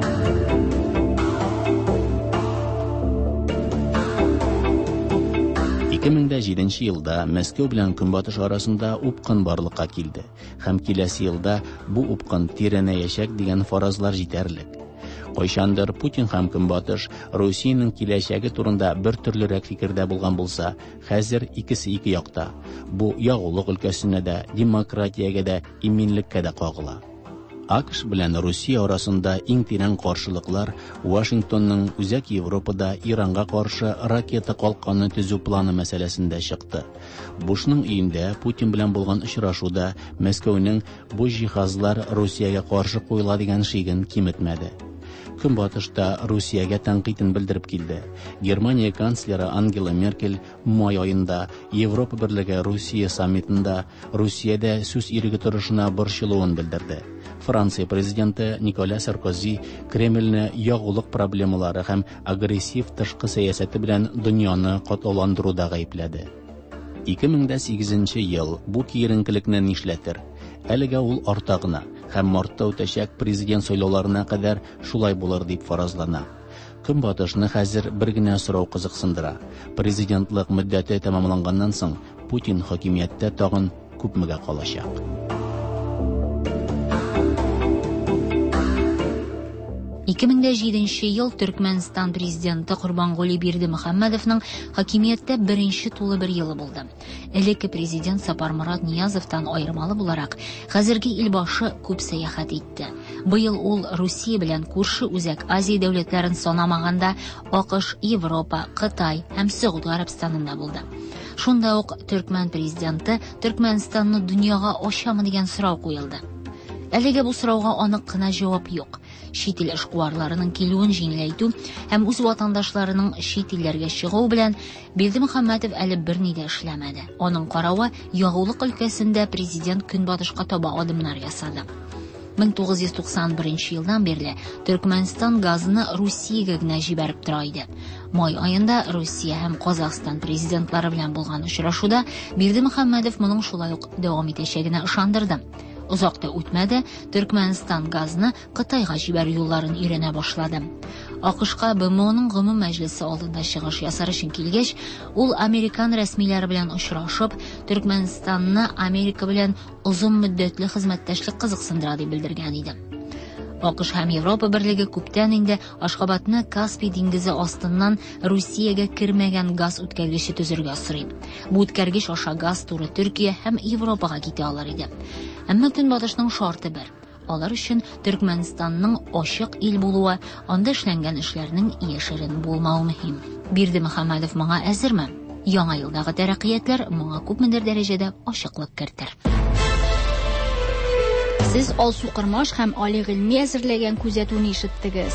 2007 елда Мәскәү белән Көнбатыш арасында упкын барлыкка килде һәм киләсе елда бу упкын тирәнәячәк дигән фаразлар җитәрлек. Кайчандыр Путин һәм Көнбатыш Россиянең киләчәге турында бер төрлерәк фикердә булган булса, хәзер икесе ике якта. Бу ягулык өлкәсенә дә, демократиягә дә, иминлеккә дә кагыла. АКШ белән Россия арасында иң тирән каршылыклар Вашингтонның үзәк Европада Иранга каршы ракета калканы төзү планы мәсьәләсендә чыкты. Бушның өендә Путин белән булган очрашуда Мәскәүнең бу җиһазлар Россиягә каршы куела дигән шиген киметмәде. Көнбатышта Россиягә тәнкыйтен белдереп килде. Германия канцлеры Ангела Меркель май айында Европа берлеге Россия саммитында Россиядә сүз иреге торышына борчылуын белдерде. Франция президенты Николя Саркози Кремльне ягулык проблемалары һәм агрессив тышкы сәясәте белән дөньяны катландыруда гаепләде. 2008 ел бу киеренкелекне нишләтер? Әлегә ул арта гына һәм мартта үтәчәк президент сайлауларына кадәр шулай булыр дип фаразлана. Көнбатышны хәзер бер генә сорау кызыксындыра. Президентлык мөддәте тәмамланганнан соң Путин хакимияттә тагын күпмегә калачак? 2007 ел Түркменстан президенты Курбангулы Бердимөхәммәдовның хакимияттә беренче тулы бер елы булды. Элекке президент Сапармурат Ниязовтан айырмалы буларак, хәзерге илбашы күп сәяхәт итте. Быел ул Россия белән күрше үзәк Азия дәүләтләрен санамаганда АКШ, Европа, Кытай һәм Сәгъүди Арабстанында булды. Шунда ук Түркмен президенты Түркменстанны дөньяга ачамы дигән сорау куелды. Әлегә бу сорауга анык кына җавап юк. Чит ил эшкуарларының килүен җиңеләйтү һәм үз ватандашларының чит илләргә чыгу белән Бердимөхәммәдов әле берни дә эшләмәде. Аның каравы, ягулык өлкәсендә президент Көнбатышка таба адымнар ясады. 1991 елдан бирле Түркменстан газны Россиягә генә җибәреп тора иде. Май айында Россия һәм Казакстан президентлары белән булган очрашуда Бердимөхәммәдов моның шулай ук дәвам итәчәгенә ышандырды. Узакта үтмәде, Түркменстан газны Кытайга җибәрү юлларын өйрәнә башлады. АКШка БМОның гомум мәҗлесе алдында чыгыш ясар өчен килгәч, ул американ рәсмиләре белән очрашып, Түркменстанны Америка белән озын мөддәтле хезмәттәшлек кызыксындыра дип белдергән иде. АКШ һәм Европа берлеге күптән инде Ашхабадны Каспий диңгезе астыннан Россиягә кермәгән газ үткәргече төзергә сорый. Бу үткәргеч аша газ туры Төркия һәм Европага китә алыр иде. Әмма Көнбатышның шарты бер. Алар өчен Түркменстанның ачык ил булуы, анда эшләнгән эшләрнең яшерен булмауы мөһим. Бердимөхәммәдов моңа әзерме? Яңа елдагы тәрәккыятләр моңа күпмедер дәрәҗәдә ачыклык кертер. Сез Алсу Кырмаш һәм Али Гыйльми әзерләгән күзәтүне ишеттегез.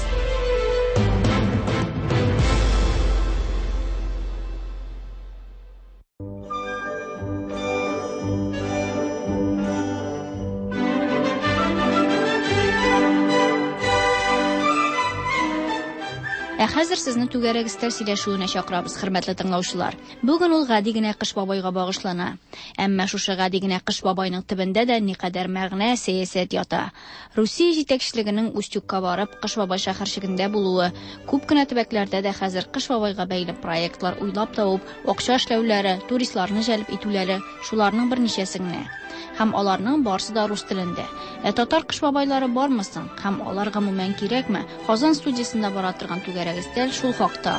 Хәзер сезне түгәрәк истәр сөйләшүенә чакырабыз, хөрмәтле тыңлаучылар. Бүген ул гади генә Кыш бабайга багышлана. Әмма шушы гади генә Кыш бабайның төбендә дә никадәр мәгънә, сәясәт ята. Русия җитәкчелегенең Устюгка барып, Кыш бабай шәһәрчегендә булуы, күп кенә төбәкләрдә дә хәзер Кыш бабайга бәйле проектлар уйлап табып, акча эшләүләре, туристларны җәлеп итүләре, шуларның берничәсе генә. Һәм аларның барысы да рус телендә. Татар Кыш бабайлары бармысың? Һәм алар гомумән кирәкме? Казан студиясында бара торган түгәрәк истәл шул хакта.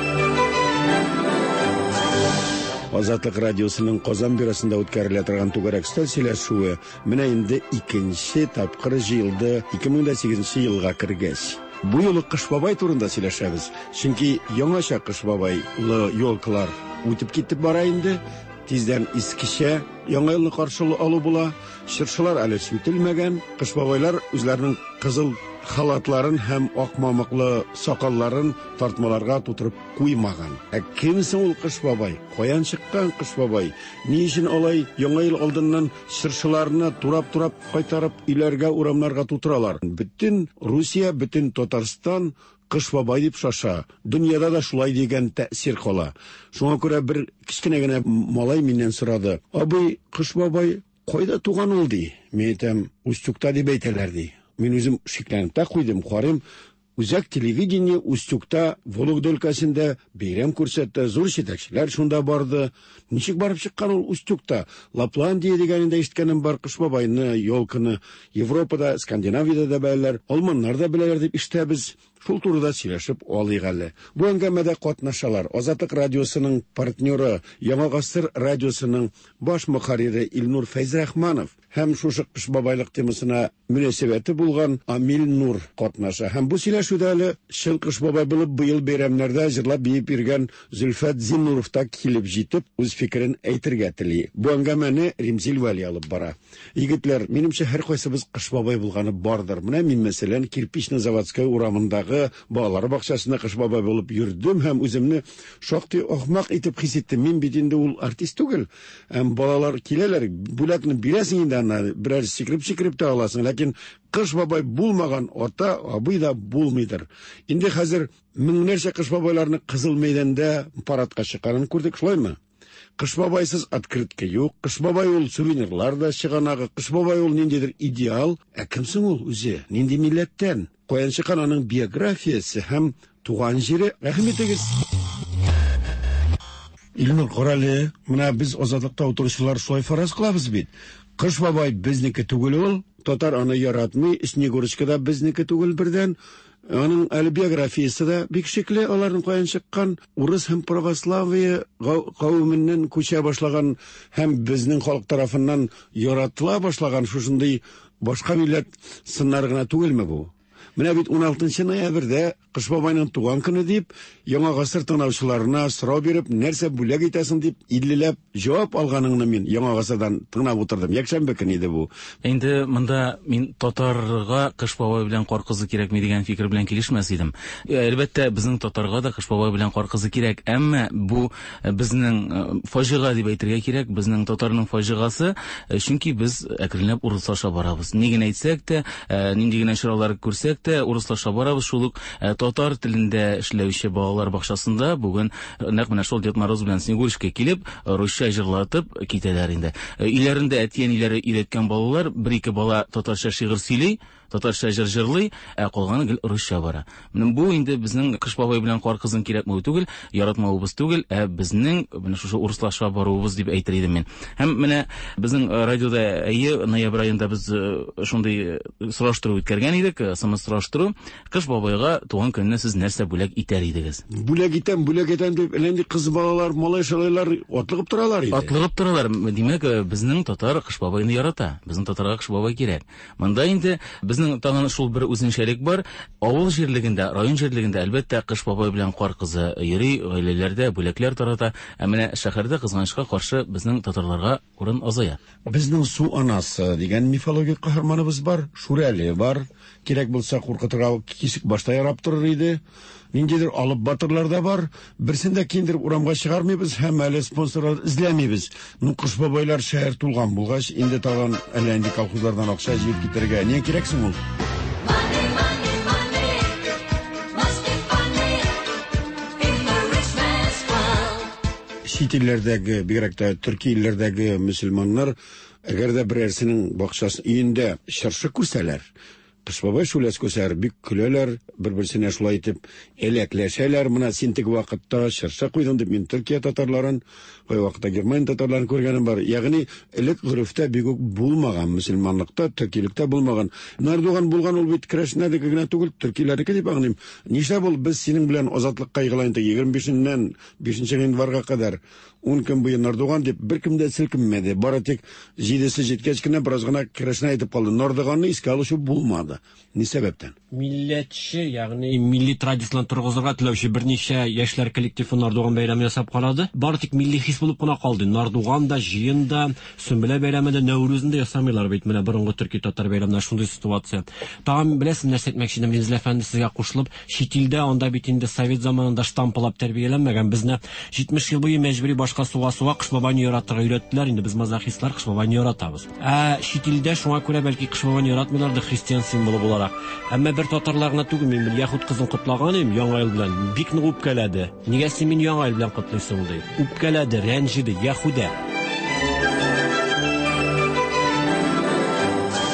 Азатлык радиосының Казан бюросында үткәрелә торган түгәрәк истәл сөйләшүе менә инде икенче тапкыр җыелды 2008 елга кергәч. Бу юлы Кыш бабай турында сөйләшәбез. Чөнки яңача Кыш бабайлы елкалар үтеп китеп бара инде. Тиздән искечә яңа елны каршы алу була. Чыршылар әле сүтелмәгән. Кыш бабайлар үзләренең кызыл халатларын һәм ак мамыклы сакалларын тартмаларга тутырып куймаган. Кемсе ул Кыш бабай? Каян чыккан Кыш бабай? Ни өчен алай яңа ел алдыннан чыршыларны турап-турап кайтарып өйләргә, урамнарга тутыралар? Бүтән Россия, бүтән Татарстан Кыш бабай дип шаша. Дөньяда да шулай дигән тәэсир кала. Шуңа күрә бер кичкенә генә малай миннән сорады. Абый, Кыш бабай кайда туган ул ди? Мен әйтәм, Устюгта дип әйтәләр ди. Мин үзем шикләнеп тә куйдым, карыйм. Үзәк телевидение Устюгта, Вологда өлкәсендә бәйрәм күрсәтте, зур җитәкчеләр шунда барды. Ничек барып чыккан ул Устюгта? Лапландия дигәнендә ишеткәнем бар, Кыш бабайны, елкыны Европада, Скандинавиядә дә беләләр, алманнар да беләләр дип ишетәбез. шул турыда сөйләшеп алыйк әле. Бу әңгәмәдә катнашалар Азатлык радиосының партнеры, Яңа гасыр радиосының баш мөхәррире Илнур Фәйзрахманов һәм шушы кыш бабайлык темасына мөнәсәбәте булган Амил Нур катнаша. Һәм бу сөйләшүдә әле шыл кыш бабай булып быел бәйрәмнәрдә җырлап биеп йөргән Зөлфәт Зиннуров та килеп җитеп үз фикерен әйтергә тели. Бу әңгәмәне Римзил Вәли алып бара. Егетләр, минемчә һәр кайсыбыз кыш бабай булганы бардыр. Менә мин мәсәлән Кирпичный заводская урамындагы балалар бакчасында кыш бабай булып йөрдем һәм үземне шактый ахмак итеп хис иттем. Мин бит инде ул артист түгел. Балалар киләләр, бүләкне бирәсең инде берәр сикереп тә аласың, ләкин кыш бабай булмаган ата, абый да булмыйдыр. Инде хәзер меңнәрчә кыш бабайларны Кызыл мәйданда парадка чыкканын күрдек, шулаймы? Кыш бабайсыз открытка юк, кыш бабай ул сувенирлар да чыганагы, кыш бабай ул ниндидер идеал. Кемсең ул үзе? Нинди милләттән? Каян чыккан аның биографиясе һәм туган җире? Рәхмәт итегез. Илнур Корали, менә без Азатлыкта утыручылар шулай фараз кылабыз бит. Кыш бабай безнеке түгел ул, татар аны яратмый, Снегурочка да безнеке түгел бердән. Аның әле биографиясе да бик шикле, аларның каян чыккан, урыс һәм православие кавымыннан күчә башлаган һәм безнең халык тарафыннан яратыла башлаган шушындый башка милләт сыннары гына түгелме бу? Менә бит 16 ноябрьдә кыш бабайның туган көне дип, Яңа гасыр тыңлаучыларына сорау биреп, нәрсә бүләк итәсең дип, иллеләп җавап алганыңны мин Яңа гасырдан тыңлап утырдым. Якшәмбе көне иде бу. Инде монда мин татарга кыш бабай белән кар кызы кирәкми дигән фикер белән килешмәс идем. Әлбәттә, безнең татарга да кыш бабай белән кар кызы кирәк, әмма бу безнең фаҗига дип әйтергә кирәк, безнең татарның фаҗигасы, чөнки без әкренләп урыслаша барабыз. Ни генә әйтсәк тә, нинди генә чаралар күрсәк тә, урыслаша барабыз. Шул ук татар телендә эшләүче балалар бакчасында бүген нәкъ менә шул Дед Мороз белән Снегурочка килеп, русча җырлатып китәләр инде. Өйләрендә әти-әниләре өйрәткән балалар, бер-ике бала татарча шигырь сөйли, татарча җыр җырлый, калганы гел русча бара. Менә бу инде безнең кыш бабай белән кар кызын кирәкмәү түгел, яратмавыбыз түгел, безнең менә шушы урыслаша баруыбыз дип әйтер идем мин. Һәм менә безнең радиода ноябрь айында без шундый сораштыру үткәргән идек, смс сораштыру. Кыш бабайга туган көнне сез нәрсә бүләк итәр идегез? Бүләк итәм дип, әллә кыз балалар, малай шалайлар атлыгып торалар иде. Атлыгып торалар. Димәк, безнең татар кыш бабайны ярата. Безнең татарга кыш бабай кирәк. Монда инде безнең тагын шул бер үзенчәлек бар. Авыл җирлегендә, район җирлегендә әлбәттә кыш бабай белән кар кызы йөри, гаиләләрдә бүләкләр тарата. Ә менә шәһәрдә кызганычка каршы безнең татарларга урын азая. Безнең су анасы дигән мифологик каһарманыбыз бар, Шүрәле бар. Кирәк булса куркытырга кисек башта ярап торыр иде. Ниндидер алып батырлар да бар. Берсендә киндер урамга чыгармыйбыз һәм әле спонсорлар эзләмибез. Кыш бабайлар шәһәр тулган булгач, инде тагын әллә инде колхозлардан акча җыеп китәргә не кирәк соң ул? Чит илләрдәге, бигрәк тә Төркия илләрдәге мөселманнар, әгәр дә берәрсенең бакчасы өендә чыршы күрсәләр, кыш бабай шүләс күсәр, бик көләләр, бер-берсенә шулай итеп әләкләшәләр. Менә син теге вакытта чыршы куйдың дип, мин Төркия татарларын, кай вакытта Германия татарларын күргәнем бар. Ягъни элек гырыфта бик үк булмаган, мөселманлыкта, төркилектә булмаган. Нардуган булган ул бит керәшнәдәге генә түгел, төркиләрдәге дип аңлыйм. Нишләп ул без синең белән азатлыкка кайгыланды 25-ннән 5-нче январьга кадәр 10 көн буе Нардуган дип беркем дә селкенмәде. Бары тик 7-се җиткәч кенә бераз гына керәшнә итеп калды. Нардуганны искә алышу булмады. Ни сәбәптән? Милләтче, ягъни милли традицияләрне торгызырга теләүче берничә яшьләр коллективы Нардуган бәйрәмен ясап карады. Бары тик милли хис булып кына калды. Нардуган да, җыен да, Сөмбелә бәйрәмендә, Нәүрүзен дә ясамыйлар бит. Менә борынгы төрки татар бәйрәмендә шундый ситуация. Тагын беләсез нәрсә әйтмәкче идем, Римзил әфәнде, сезгә кушылып, чит илдә анда бит инде совет заманында штампалап тәрбияләнмәгән. Безне 70 ел буе мәҗбүри башка суга кыш бабайны яратырга өйрәттеләр. Инде без мазахистлар кыш бабайны яратабыз. Чит илдә шуңа күрә бәлки кыш бабайны яратмыйлар да христиан символы буларак. Әмма бер татарларга түгел, мин яһуд кызын кутлаган идем яңа ел белән. Бик нык үпкәләде. Нигә син мин яңа ел белән котлыйсың ди? Үпкәләде, рәнҗиде, яһүдә.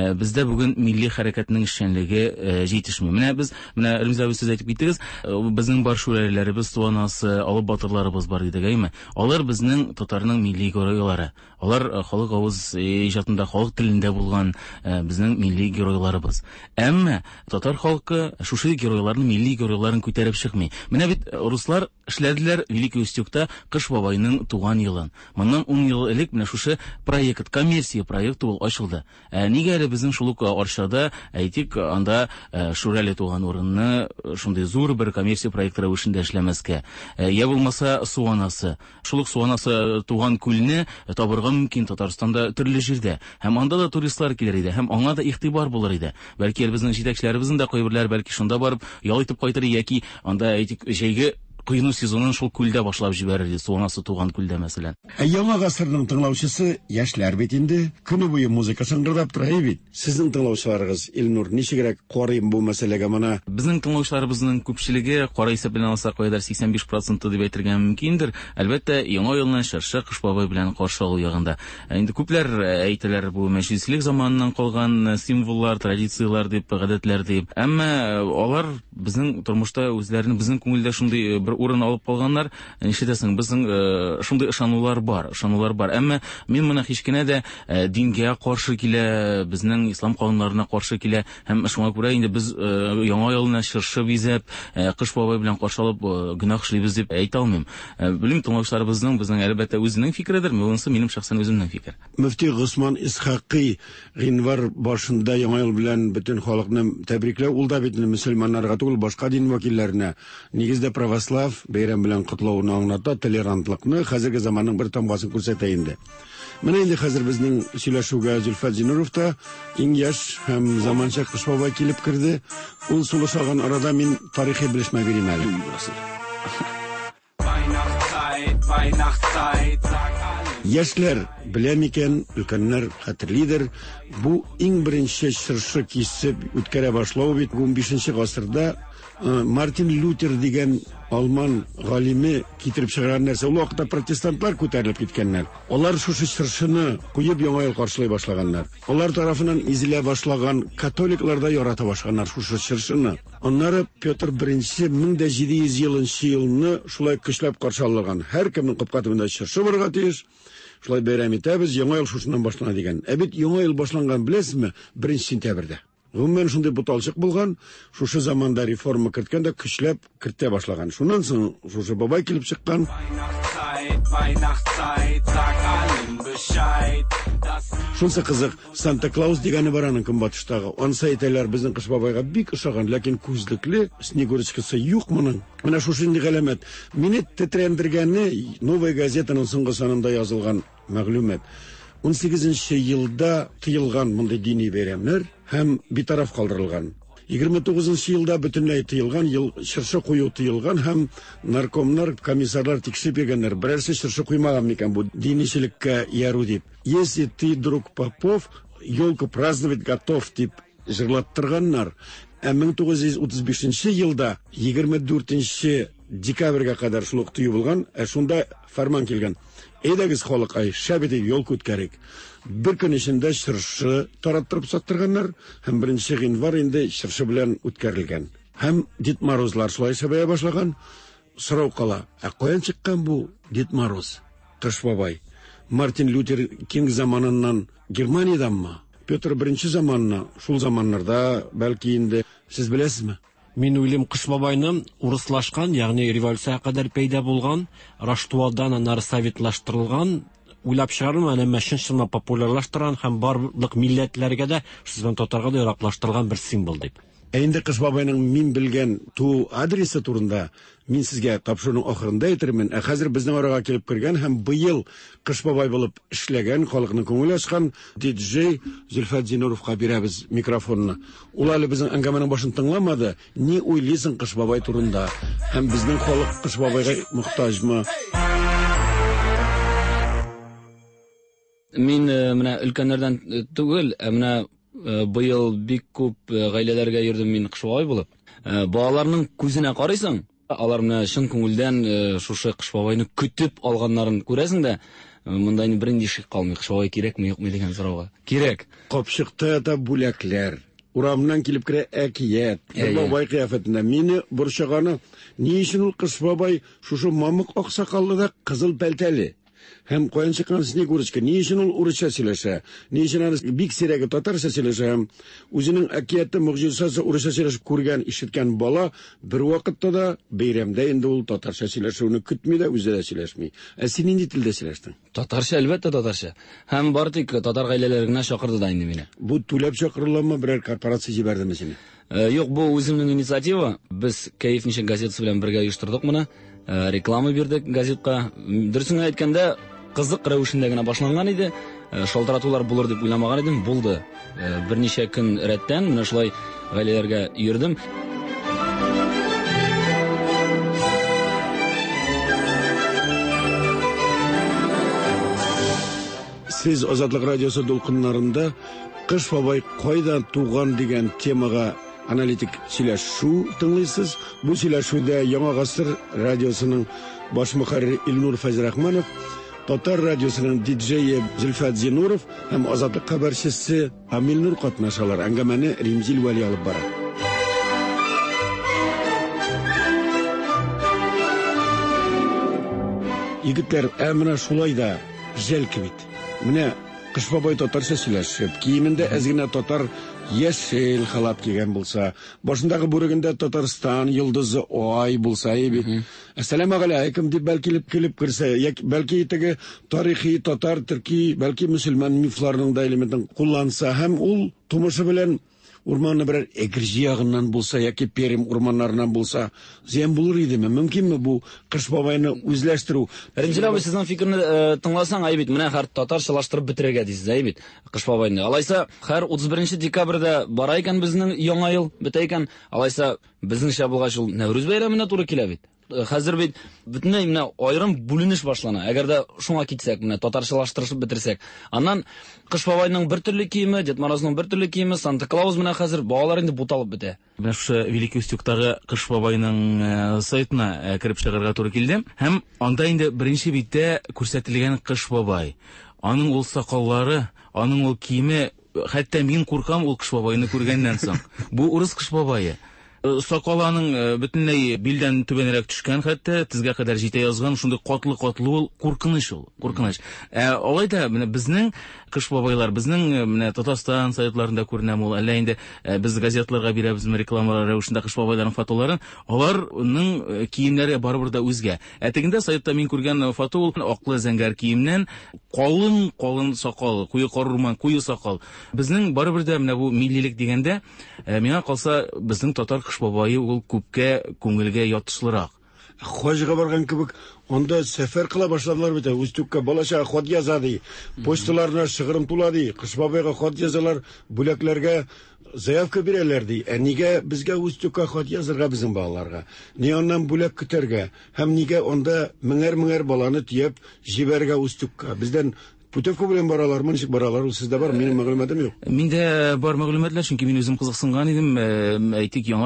бездә бүген милли хәрәкәтнең эшчәнлеге җитешми. Менә без Римзавы сез әйтеп киттегез, безнең бар шүрәлеләребез, туанасы, алып батырларыбыз бар диде гайме. Алар безнең татарның милли геройлары. Алар халык авыз иҗатында, халык телендә булган безнең милли геройларыбыз. Әмма татар халкы шушы геройларның милли геройларын күтәреп чыкмый. Менә бит руслар эшләделәр Великий Устюгта Кыш бабайның туган елын. Моннан 10 ел элек менә шушы проект, коммерция проекты ул ачылды. Нигә әле безнең шул ук Арчада, әйтик, анда шүрәле туган урынны шундый зур бер коммерция проекты рәвешендә эшләмәскә? Я булмаса Суанасы. Шул ук Суанасы туган күлне табырга мөмкин Татарстанда төрле җирдә. Һәм анда да туристлар килер иде, һәм аңа да игътибар булыр иде. Бәлки безнең җитәкчеләребезнең дә кайберләр бәлки шунда барып ял итеп кайтыр яки анда әйтик җәйге кыйну сезонын шул күлдә башлап җибәрер, Суанасы туган күлдә мәсәлән. Яңа гасырның тыңлаучысы яшьләр бит инде, көне буе музыка сыңгырдап тора бит. Сезнең тыңлаучыларыгыз Илнур ничегрәк карыйм бу мәсьәләгә моны? Безнең тыңлаучыларыбызның күпчелеге карай исәпләнә алсак кайдар 85% дип әйтергә мөмкиндер. Әлбәттә, яңа елны шыршы Кыш бабай белән каршы алу ягында. Инде күпләр әйтәләр, бу мәҗлислек заманыннан калган символлар, традициялар дип, гадәтләр дип. Әмма алар безнең тормышта үзләренең безнең күңелдә шундый урын алып калганнар. Нишетәсең, безнең шундый ышанулар бар. Әмма мин моны һич кенә дә дингә каршы килә, безнең ислам кануннарына каршы килә. Һәм шуңа күрә инде без яңа елны шыршы бизәп, Кыш бабай белән каршы алып гөнаһ эшлибез дип әйтә алмыйм. Белим, тыңлаучыларыбызның безнең әлбәттә үзенең фикердер, монысы минем шәхсән үземнең фикер. Мөфти Госман Исхакый гыйнвар башында яңа ел белән бөтен халыкны тәбрикләү, ул да бит мөселманнарга түгел, башка дин вәкилләренә, нигездә православ бәйрәм белән котлауны аңлата, толерантлыкны, хәзерге заманның бер тамгасын күрсәтә инде. Менә инде хәзер безнең сөйләшүгә Зөлфат Зинуров та иң яшь һәм заманча Кыш бабай килеп керде. Ул сулышаган арада мин тарихи белешмә бирим әле. Яшьләр белә микән, өлкәннәр хәтерлидер, бу иң беренче шыршы кисеп үткәрә башлау бит 15нче гасырда Мартин Лютер дигән алман галиме китереп чыгарган нәрсә. Ул вакытта протестантлар күтәрелеп киткәннәр. Алар шушы шыршыны куеп яңа ел каршылай башлаганнар. Алар тарафыннан изелә башлаган католиклар да ярата башлаганнар шушы шыршыны. Аннары Петр I 1700 елны шулай көчләп каршы алган. Һәр кемнең капка төбендә шыршы барга тиеш. Шулай бәйрәм итәбез, яңа ел шушыннан башлана дигән. Бит яңа ел башланган беләсезме? 1 сентябрьдә. Гомумән шундый буталчык булган, шушы заманда реформа керткәндә көчләп кертә башлаган. Шуннан соң шушы бабай килеп чыккан. Шунсы кызык, Санта-Клаус дигәне бар аның көнбатыштагы. Ансы әйтәләр, безнең Кыш бабайга бик ошаган, ләкин күзлекле, снегурочкасы юк моның. Менә шушындый галәмәт. Мине тетрәндергәне Новая газетаның соңгы санында язылган мәгълүмат. 18нче елда тыелган мондый дини бәйрәмнәр һәм битараф калдырылган. 29нчы елда бөтенләй тыелган, ел шыршы кую тыелган һәм наркомнар, комиссарлар тикшереп биргәннәр. Берәрсе шыршы куймаган микән бу диничелеккә яру дип. Если ты, друг Попов, елку праздновать готов дип җырлаттырганнар. 1935нче елда 24нче декабрьгә кадәр шул ук тыю булган, шунда фәрман килгән. Әйдәгез халыкай, шәбәте юл күткәрик. Bir көн эчендә шыршы тараттырып саттырганнар, һәм 1 гыйнвар инде шыршы белән үткәрелгән. Һәм Дед Морозлар шулай сәбәя башлаган. Сорау кала, каян чыккан бу Дед Мороз? Кыш бабай. Мартин Лютер Кинг заманыннан Германиядәнме? Петр I заманына, шул заманнарда бәлки инде, сез беләсезме? Мин уйлыйм, Кыш бабайны урыслашкан, ягъни революция кадәр пәйда булган, Раштуадан аннары советлаштырылган, уйлап чыгарым, әнә мәшинчылыкны популярлаштырган һәм барлык милләтләргә дә, шуның татарга да яраклаштырган бер символ дип. Инде Кыш бабайның мин белгән ту адресы турында мин сезгә тапшыруның ахырында әйтермен. Хәзер безнең арага килеп кергән һәм быел Кыш бабай булып эшләгән, халыкның күңелен ачкан диджей Зөлфат Зинуровка бирәбез микрофонны. Ул әле безнең әңгәмәнең башын тыңламады. Ни уйлыйсың Кыш бабай турында? Һәм безнең халык Кыш бабайга мохтаҗмы? Мин менә өлкәннәрдән түгел, менә быел бик күп гаиләләргә йөрдем мин Кыш бабай булып. Балаларның күзенә карыйсың, алар менә чын күңелдән шушы Кыш бабайны көтеп алганнарын күрәсең дә, Монда инде бернинди шик калмый, Кышбабай кирәкме, юкмы дигән сорауга. Кирәк. Капчыкта да бүләкләр. Урамнан килеп керә әкият. Бабай кыяфәтендә мине борчыганы, ни өчен ул Кышбабай шушы мамык аксакаллы да кызыл пәлтәле? Һәм каян чыккан снег урычка, ни өчен ул урысча сөйләшә? Ни өчен аны бик сирәге татарча сөйләшә? Һәм үзенең әкияте мөгъҗизасы урысча сөйләшеп күргән, ишеткән бала бер вакытта да бәйрәмдә инде ул татарча сөйләшүне көтми дә, үзе дә сөйләшми. Син нинди телдә сөйләштең? Татарча, әлбәттә татарча. Һәм бары тик татар гаиләләре генә чакырды да инде мине. Бу түләп чакырыламы, берәр корпорация җибәрдеме сине? Юк, бу үземнең инициатива. Без Кәеф ничек газетасы белән бергә оештырдык моны. Реклама бирдек газетка. Дөресен әйткәндә, кызык рәвешендә генә башланган иде. Шалтыратулар булыр дип уйламаган идем. Булды. Берничә көн рәттән менә шулай гаиләләргә йөрдем. Сез Азатлык радиосы дулкыннарында Кышбабай кайдан туган дигән темага аналитик сөйләшү тыңлыйсыз. Бу сөйләшүдә Яңа гасыр радиосының баш мөхәррире Илнур Фәйзрахманов, Татар радиосының диджее Зөлфат Зинуров һәм Азатлык хәбәрчесе Амилнур катнашалар. Әңгәмәне Римзил Вали алып бара. Егетләр, менә шулай да жәлки бит. Менә Кышбабай татарча сөйләшеп, киемендә әзгенә татар яшел халат кигән булса, башындагы бүрегендә Татарстан йолдызы ай булса, Ассаламу алейкум дип бәлки килеп керсә, бәлки теге тарихи татар, төрки, бәлки мөселман мифларының да элементын кулланса, һәм ул тумышы белән урманны берәр Экрҗи ягыннан булса, яки Перим урманнарынан булса, зыян булыр идеме? Мөмкинме бу Кышбабайны үзләштерү? Римзил абый, сезнең фикерне тыңласаң, әйбит, менә һәр татарчалаштырып бетерергә дисез, әйбит, Кышбабайны. Алайса, һәр 31 декабрьдә бара икән безнең яңа ел, бетә икән. Алайса, безнеңчә булгач ул Нәүрүз бәйрәменә туры килә бит. Хәзер бит бөтенләй менә аерым бүленеш башлана. Әгәр дә шуңа китсәк, менә татарчалаштырып бетерсәк, аннан Кышбабайның бер төрле киеме, Дед Морозның бер төрле киеме, Санта-Клаус менә хәзер балалар инде буталып бетә. Менә шушы Великий Устюгтагы Кышбабайның сайтына кирип чыгарга туры килде. Һәм анда инде беренче биттә күрсәтелгән Кышбабай. Аның ул сакаллары, аның ул киеме, хәтта мин куркам ул Кышбабайны күргәннән соң. Бу урыс Кышбабайы. Сакаланың бөтенләй билдән түбәнрәк төшкән, хәтта тезгә кадәр җитә язган, шундый катлы ул куркыныч ул, куркыныч. Алай да менә безнең Кышбабайлар, безнең менә Татарстан сайтларында күренәм ул, әллә инде без газетларга бирәбезме реклама рәвешендә Кышбабайларның фотоларын, аларның киемнәре барыбер да үзгә. Тегендә сайтта мин күргән фото ул аклы зәңгәр киемнән, калын сакал, куе карурман, куе сакал. Безнең барыбер да менә бу миллилек дигәндә, миңа калса безнең татар Кышбабайы ул күпкә күңелгә ятышлырак. Хаҗга барган кебек, анда сәфәр кыла башладылар бит. Устюгка балача хат язады. Почталарына шыгырым тулады. Кышбабайга хат язалар, бүләкләргә заявка бирәләр ди. Нигә безгә Устюгка хат язырга безнең балаларга? Ни аннан бүләк көтәргә? Һәм нигә анда меңәр баланы тиеп җибәргә Устюгка? Бездән Путевка белән баралармы, ничек баралар? Сездә бар, минем мәгълүматым юк. Миндә бар мәгълүматлар, чөнки мин үзем кызыксынган идем, әйтик, яңа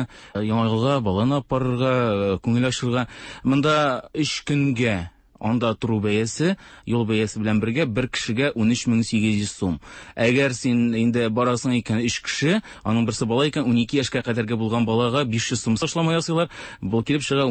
елга баланы апарырга, күңел ачырга. Монда 3 көнгә анда туру бәясе, юл бәясе белән бергә бер кешегә 13800 сум. Әгәр син инде барасың икән 3 кеше, аның берсе бала икән, 12 яшькә кадәрге булган балага 500 сум ташлама ясыйлар. Бу килеп чыга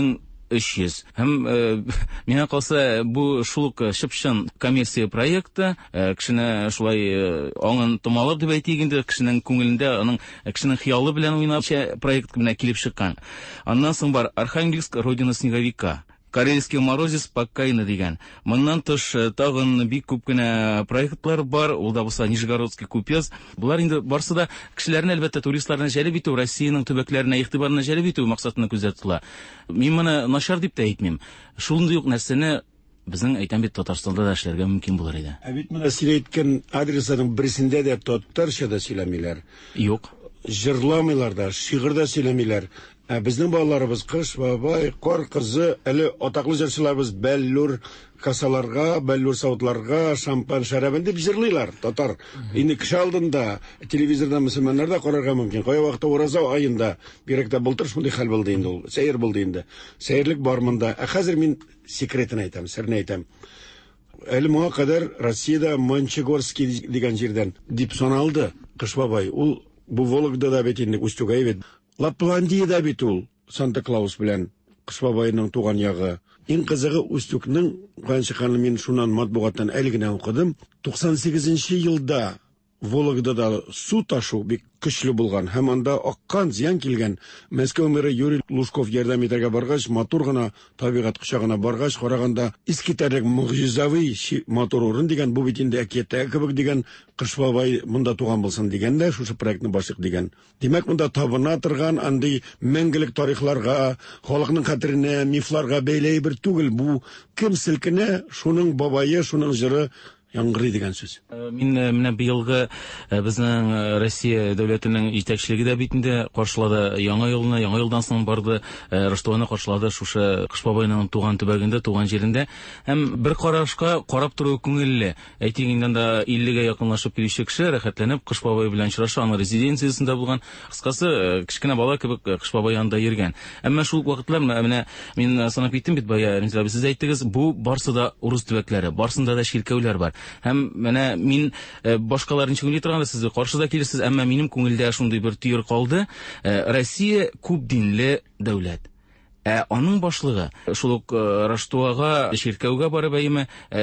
13300. Һәм миңа калса бу шулык шыпшын коммерция проекты, кешене шулай аңын томалап дип әйтик инде, кешенең күңелендә, аның кешенең хыялы белән уйнап проект менә килеп чыккан. Аннан соң бар Архангельск, родина снеговика. Карельский морозец спокойно дигән. Моннан тыш тагын бик күп кенә проектлар бар. Ул да булса Нижегородский купец. Булар инде барсы да кешеләрне, әлбәттә, туристларны җәлеп итү, Россиянең төбәкләренә игътибарны җәлеп итү максатына күздә тотыла. Мин моны начар дип тә әйтмим. Шундый ук нәрсәне безнең әйтәм бит Татарстанда да эшләргә мөмкин булыр иде. Бит менә син әйткән адресның берсендә дә татарча да сөйләмиләр. Юк. Җырламыйлар да, шигырьдә сөйләмиләр. Безнең балаларыбыз Кышбабай, Кар кызы, әле атаклы җырчыларыбыз Бәллүр касаларга, Бәллүр савытларга, шампан шәрабын дип җырлыйлар татар. Инде кеше алдында, телевизорда мөселманнар да карарга мөмкин. Кая вакытта ураза аенда, биректә былтыр шундый хәл булды инде ул. Сәер булды инде. Сәерлек бар монда. Хәзер мин секретен әйтәм, серне әйтәм. әле моңа кадәр Россиядә Мончегорский дигән җирдән дип саналды. Кыш бабай, ул бу Вологдада бит инде Устюгай бит. Лапландиядә бит ул Санта-Клаус белән Кыш бабайның туган ягы. Иң кызыгы Устюгның ганчыканы мин шуннан матбугаттан әле генә укыдым. 98 елда Вологдада су ташу бик көчле булган һәм анда аккан зыян килгән. Мәскәү мэры Юрий Лужков ярдәм итәргә баргач, матур гына табигать кочагына баргач, караганда искитәрлек могҗизавый матур урын дигән бу бит инде әкияттә кебек дигән Кыш бабай монда туган булсын дигәндә шушы проектны башлык дигән. Димәк, монда табына торган андый мәңгелек тарихларга, халыкның хәтеренә, мифларга бәйле бер түгел. Бу кем селкенә, шуның бабайы, шуның җыры яңгырый дигән сүз. Мин менә быелгы безнең Россия дәүләтенең җитәкчелеге дә битендә каршылады яңа елны, яңа елдан соң барды Рождествоны каршылады шушы Кыш бабайның туган төбәгендә, туган җирендә. Һәм бер карашка карап тору күңелле. Әйтик инде анда 50-гә якынлашып килүче кеше рәхәтләнеп Кыш бабай белән очраша, аның резиденциясендә булган. Кыскасы, кичкенә бала кебек Кыш бабай янында йөргән. Әмма шул вакытлар менә мин санап киттем бит бая, сез әйттегез, бу барсы да урыс төбәкләре, барсында да шилкәүләр бар. Һәм менә мин башкаларның күңеле торганда сез каршыда килерсез, әмма минем күңелдә шундый бер төер калды. Россия күп динле дәүләт. Аның башлыгы шул ук Рождествога, ширкәүгә барып әйме,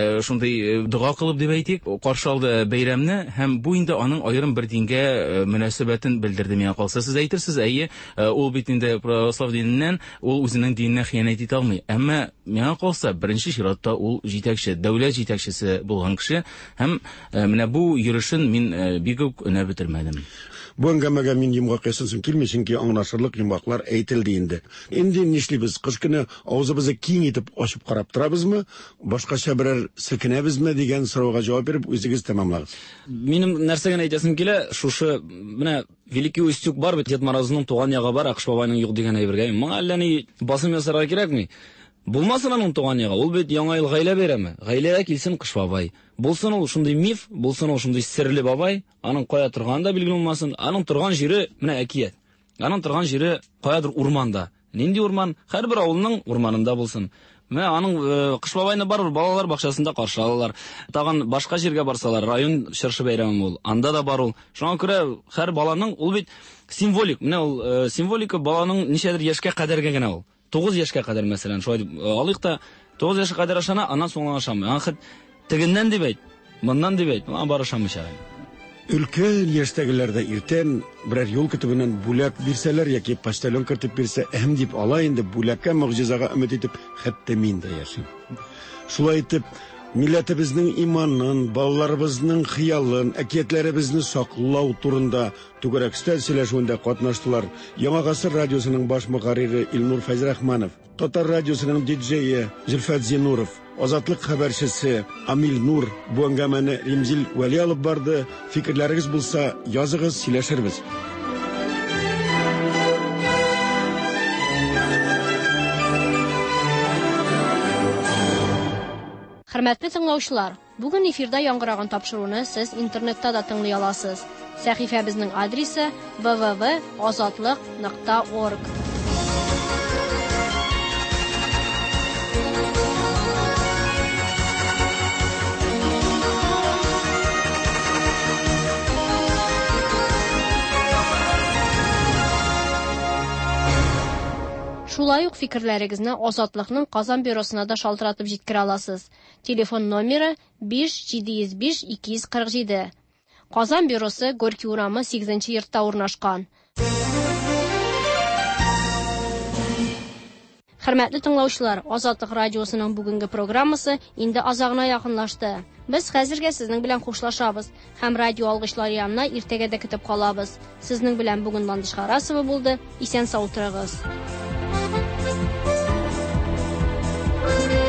шундый дуга кылып дип әйтик, каршы алды бәйрәмне һәм бу инде аның аерым бер дингә мөнәсәбәтен белдерде. Миңа калса, сез әйтерсез, әйе, ул бит инде православ диненнән, ул үзенең диненә хыянәт итә алмый. Әмма миңа калса, беренче чиратта ул җитәкче, дәүләт җитәкчесе булган кеше һәм менә бу йөрешен мин бик үк өнә бетермәдем. Бу әңгәмәгә мин йомгак ясасым килми, чөнки аңлашырлык йомгаклар әйтелде инде. Инде нишлибез? Кыш көне авызыбызны киң итеп ачып карап торабызмы? Башкача берәр селкенәбезме дигән сорауга җавап биреп, үзегез тәмамлагыз. Минем нәрсәгә әйтәсем килә, шушы менә Великий Устюг бар бит, Дед Морозның туган ягы бар, Кыш бабайның юк дигән әйбергә. Моңа әллә ни басым ясарга кирәкми? Булмасын аның туган ягы, ул бит яңа ел гаилә бәйрәме. Гаиләгә килсен Кыш бабай. Булсын ул шундый миф, булсын ул шундый серле бабай, аның кая торганы да билгеле булмасын. Аның торган җире менә әкият. Аның торган җире каядыр урманда. Нинди урман? Һәрбер авылның урманында булсын. Менә аның Кыш бабайны барыр балалар бакчасында каршы алалар. Тагын башка җиргә барсалар, район чыршы бәйрәме ул. Анда да бар ул. Шуңа күрә һәр баланың ул бит символик. Менә ул символика баланың ничәдер яшькә кадәргә генә ул. 9 яшькә кадәр мәсәлән, шулай алыйк та 9 яшькә кадәр ашана, аннан соң ашамый. Аңа тегеннән дип әйт, моннан дип әйт, аңа бар ашамыйча. Өлкән яшьтәгеләрдә иртән берәр юл көтүбеннән бүләк бирсәләр яки почтальон кертеп бирсә, әһм дип ала инде бүләккә могҗизага өмет итеп, хәтта мин дә яшим. Шулай итеп, милләтебезнең иманын, балаларыбызның хыялын, әкиятләребезне саклау турында түгәрәк өстәл сөйләшүендә катнаштылар. Яңа гасыр радиосының баш мөхәррире Илнур Фәйзрахманов, Татар радиосының диджее Зөлфәт Зинуров, Азатлык хәбәрчесе Амил Нур бу әңгәмәне Римзил Вәли алып барды. Фикерләрегез булса, языгыз, сөйләшербез. Хөрмәтле тыңлаучылар, бүген эфирда яңгыраган тапшыруны сез интернетта да тыңлый аласыз. Сәхифәбезнең адресы www.azatlyk.org. Шулай ук фикерләрегезне Азатлыкның Казан бюросына да шалтыратып җиткерә аласыз. Телефон номеры 5705-247. Казан бюросы Горький урамы 8-нче йортта урнашкан. Хөрмәтле тыңлаучылар, Азатлык радиосының бүгенге программасы инде азагына якынлашты. Без хәзергә сезнең белән хушлашабыз һәм радио алгычлар янына иртәгә дә көтеп калабыз. Сезнең белән бүген Ландыш Харасова булды. Исән сау торыгыз.